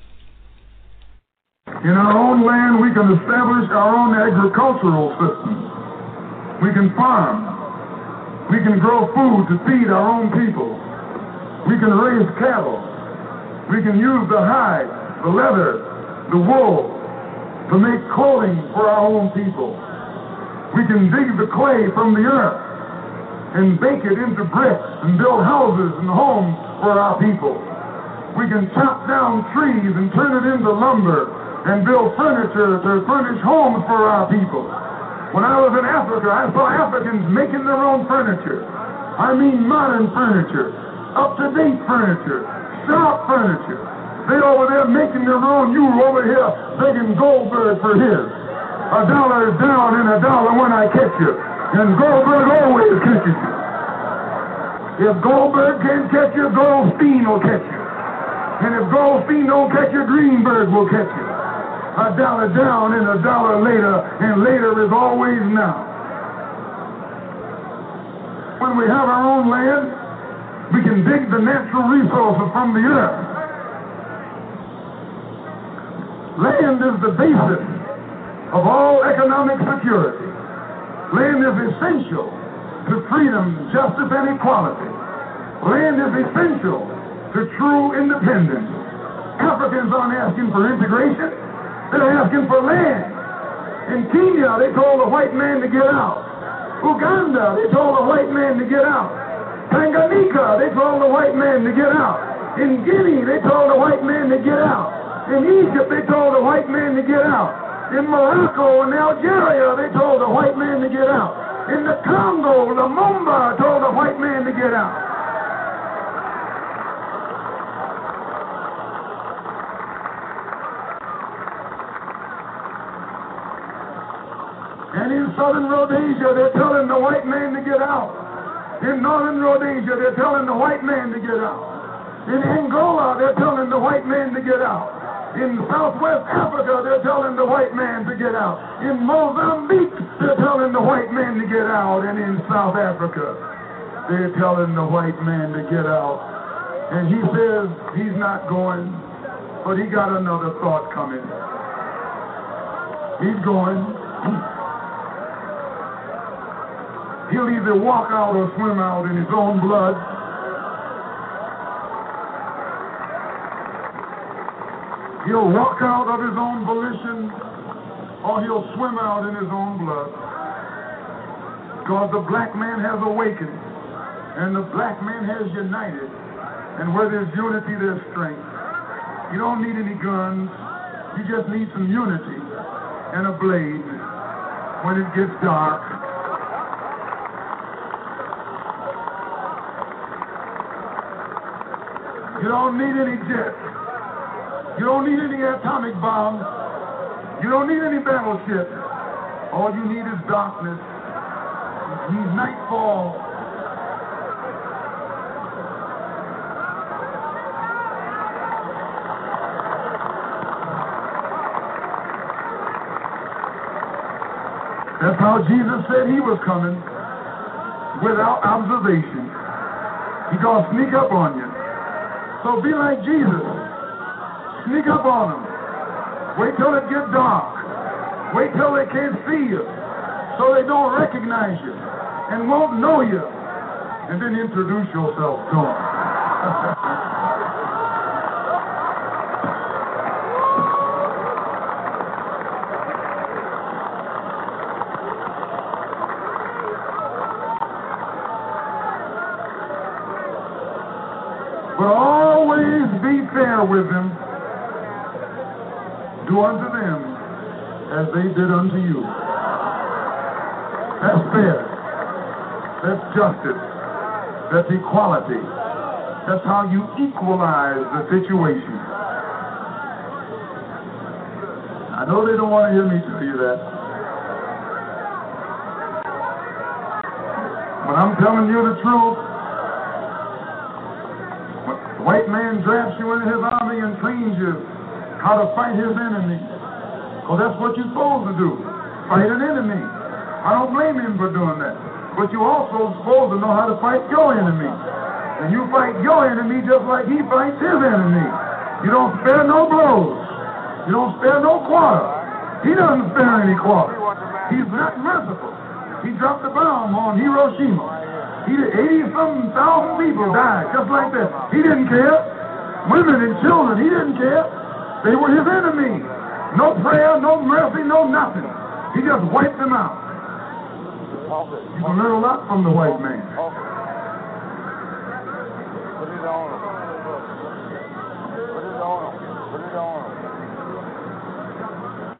In our own land, we can establish our own agricultural system. We can farm. We can grow food to feed our own people. We can raise cattle. We can use the hide, the leather, the wool to make clothing for our own people. We can dig the clay from the earth and bake it into bricks and build houses and homes for our people. We can chop down trees and turn it into lumber and build furniture to furnish homes for our people. When I was in Africa, I saw Africans making their own furniture. I mean modern furniture, up-to-date furniture, sharp furniture. They over there making their own, you over here begging Goldberg for his. $1 down and $1 when I catch you. And Goldberg always catches you. If Goldberg can't catch you, Goldstein will catch you. And if Goldstein don't catch you, Greenberg will catch you. $1 down and $1 later, and later is always now. When we have our own land, we can dig the natural resources from the earth. Land is the basis of all economic security. Land is essential to freedom, justice, and equality. Land is essential to true independence. Africans aren't asking for integration. They're asking for land. In Kenya, they told the white man to get out. Uganda, they told the white man to get out. Tanganyika, they told the white man to get out. In Guinea, they told the white man to get out. In Egypt, they told the white man to get out. In Morocco and Algeria, they told the white man to get out. In the Congo, Lumumba told the white man to get out. And in southern Rhodesia, they're telling the white man to get out. In northern Rhodesia, they're telling the white man to get out. In Angola, they're telling the white man to get out. In Southwest Africa, they're telling the white man to get out. In Mozambique, they're telling the white man to get out. And in South Africa, they're telling the white man to get out. And he says he's not going, but he got another thought coming. He's going. He'll either walk out or swim out in his own blood. He'll walk out of his own volition, or he'll swim out in his own blood. Because the black man has awakened, and the black man has united. And where there's unity, there's strength. You don't need any guns. You just need some unity and a blade when it gets dark. You don't need any jets. You don't need any atomic bombs. You don't need any battleships. All you need is darkness. You need nightfall. That's how Jesus said he was coming, without observation. He's going to sneak up on you. So be like Jesus. Sneak up on them. Wait till it gets dark. Wait till they can't see you, so they don't recognize you and won't know you. And then introduce yourself to them. But always be fair with them. Do unto them as they did unto you. That's fair. That's justice. That's equality. That's how you equalize the situation. I know they don't want to hear me tell you that. But I'm telling you the truth. The white man drafts you into his army and trains you how to fight his enemy. Because that's what you're supposed to do. Fight an enemy. I don't blame him for doing that. But you're also supposed to know how to fight your enemy. And you fight your enemy just like he fights his enemy. You don't spare no blows. You don't spare no quarter. He doesn't spare any quarter. He's not merciful. He dropped the bomb on Hiroshima. 80-something thousand people died just like that. He didn't care. Women and children, he didn't care. They were his enemy. No prayer, no mercy, no nothing. He just wiped them out. You can learn a lot from the white man. Put it on him. Put it on him. Put it on him.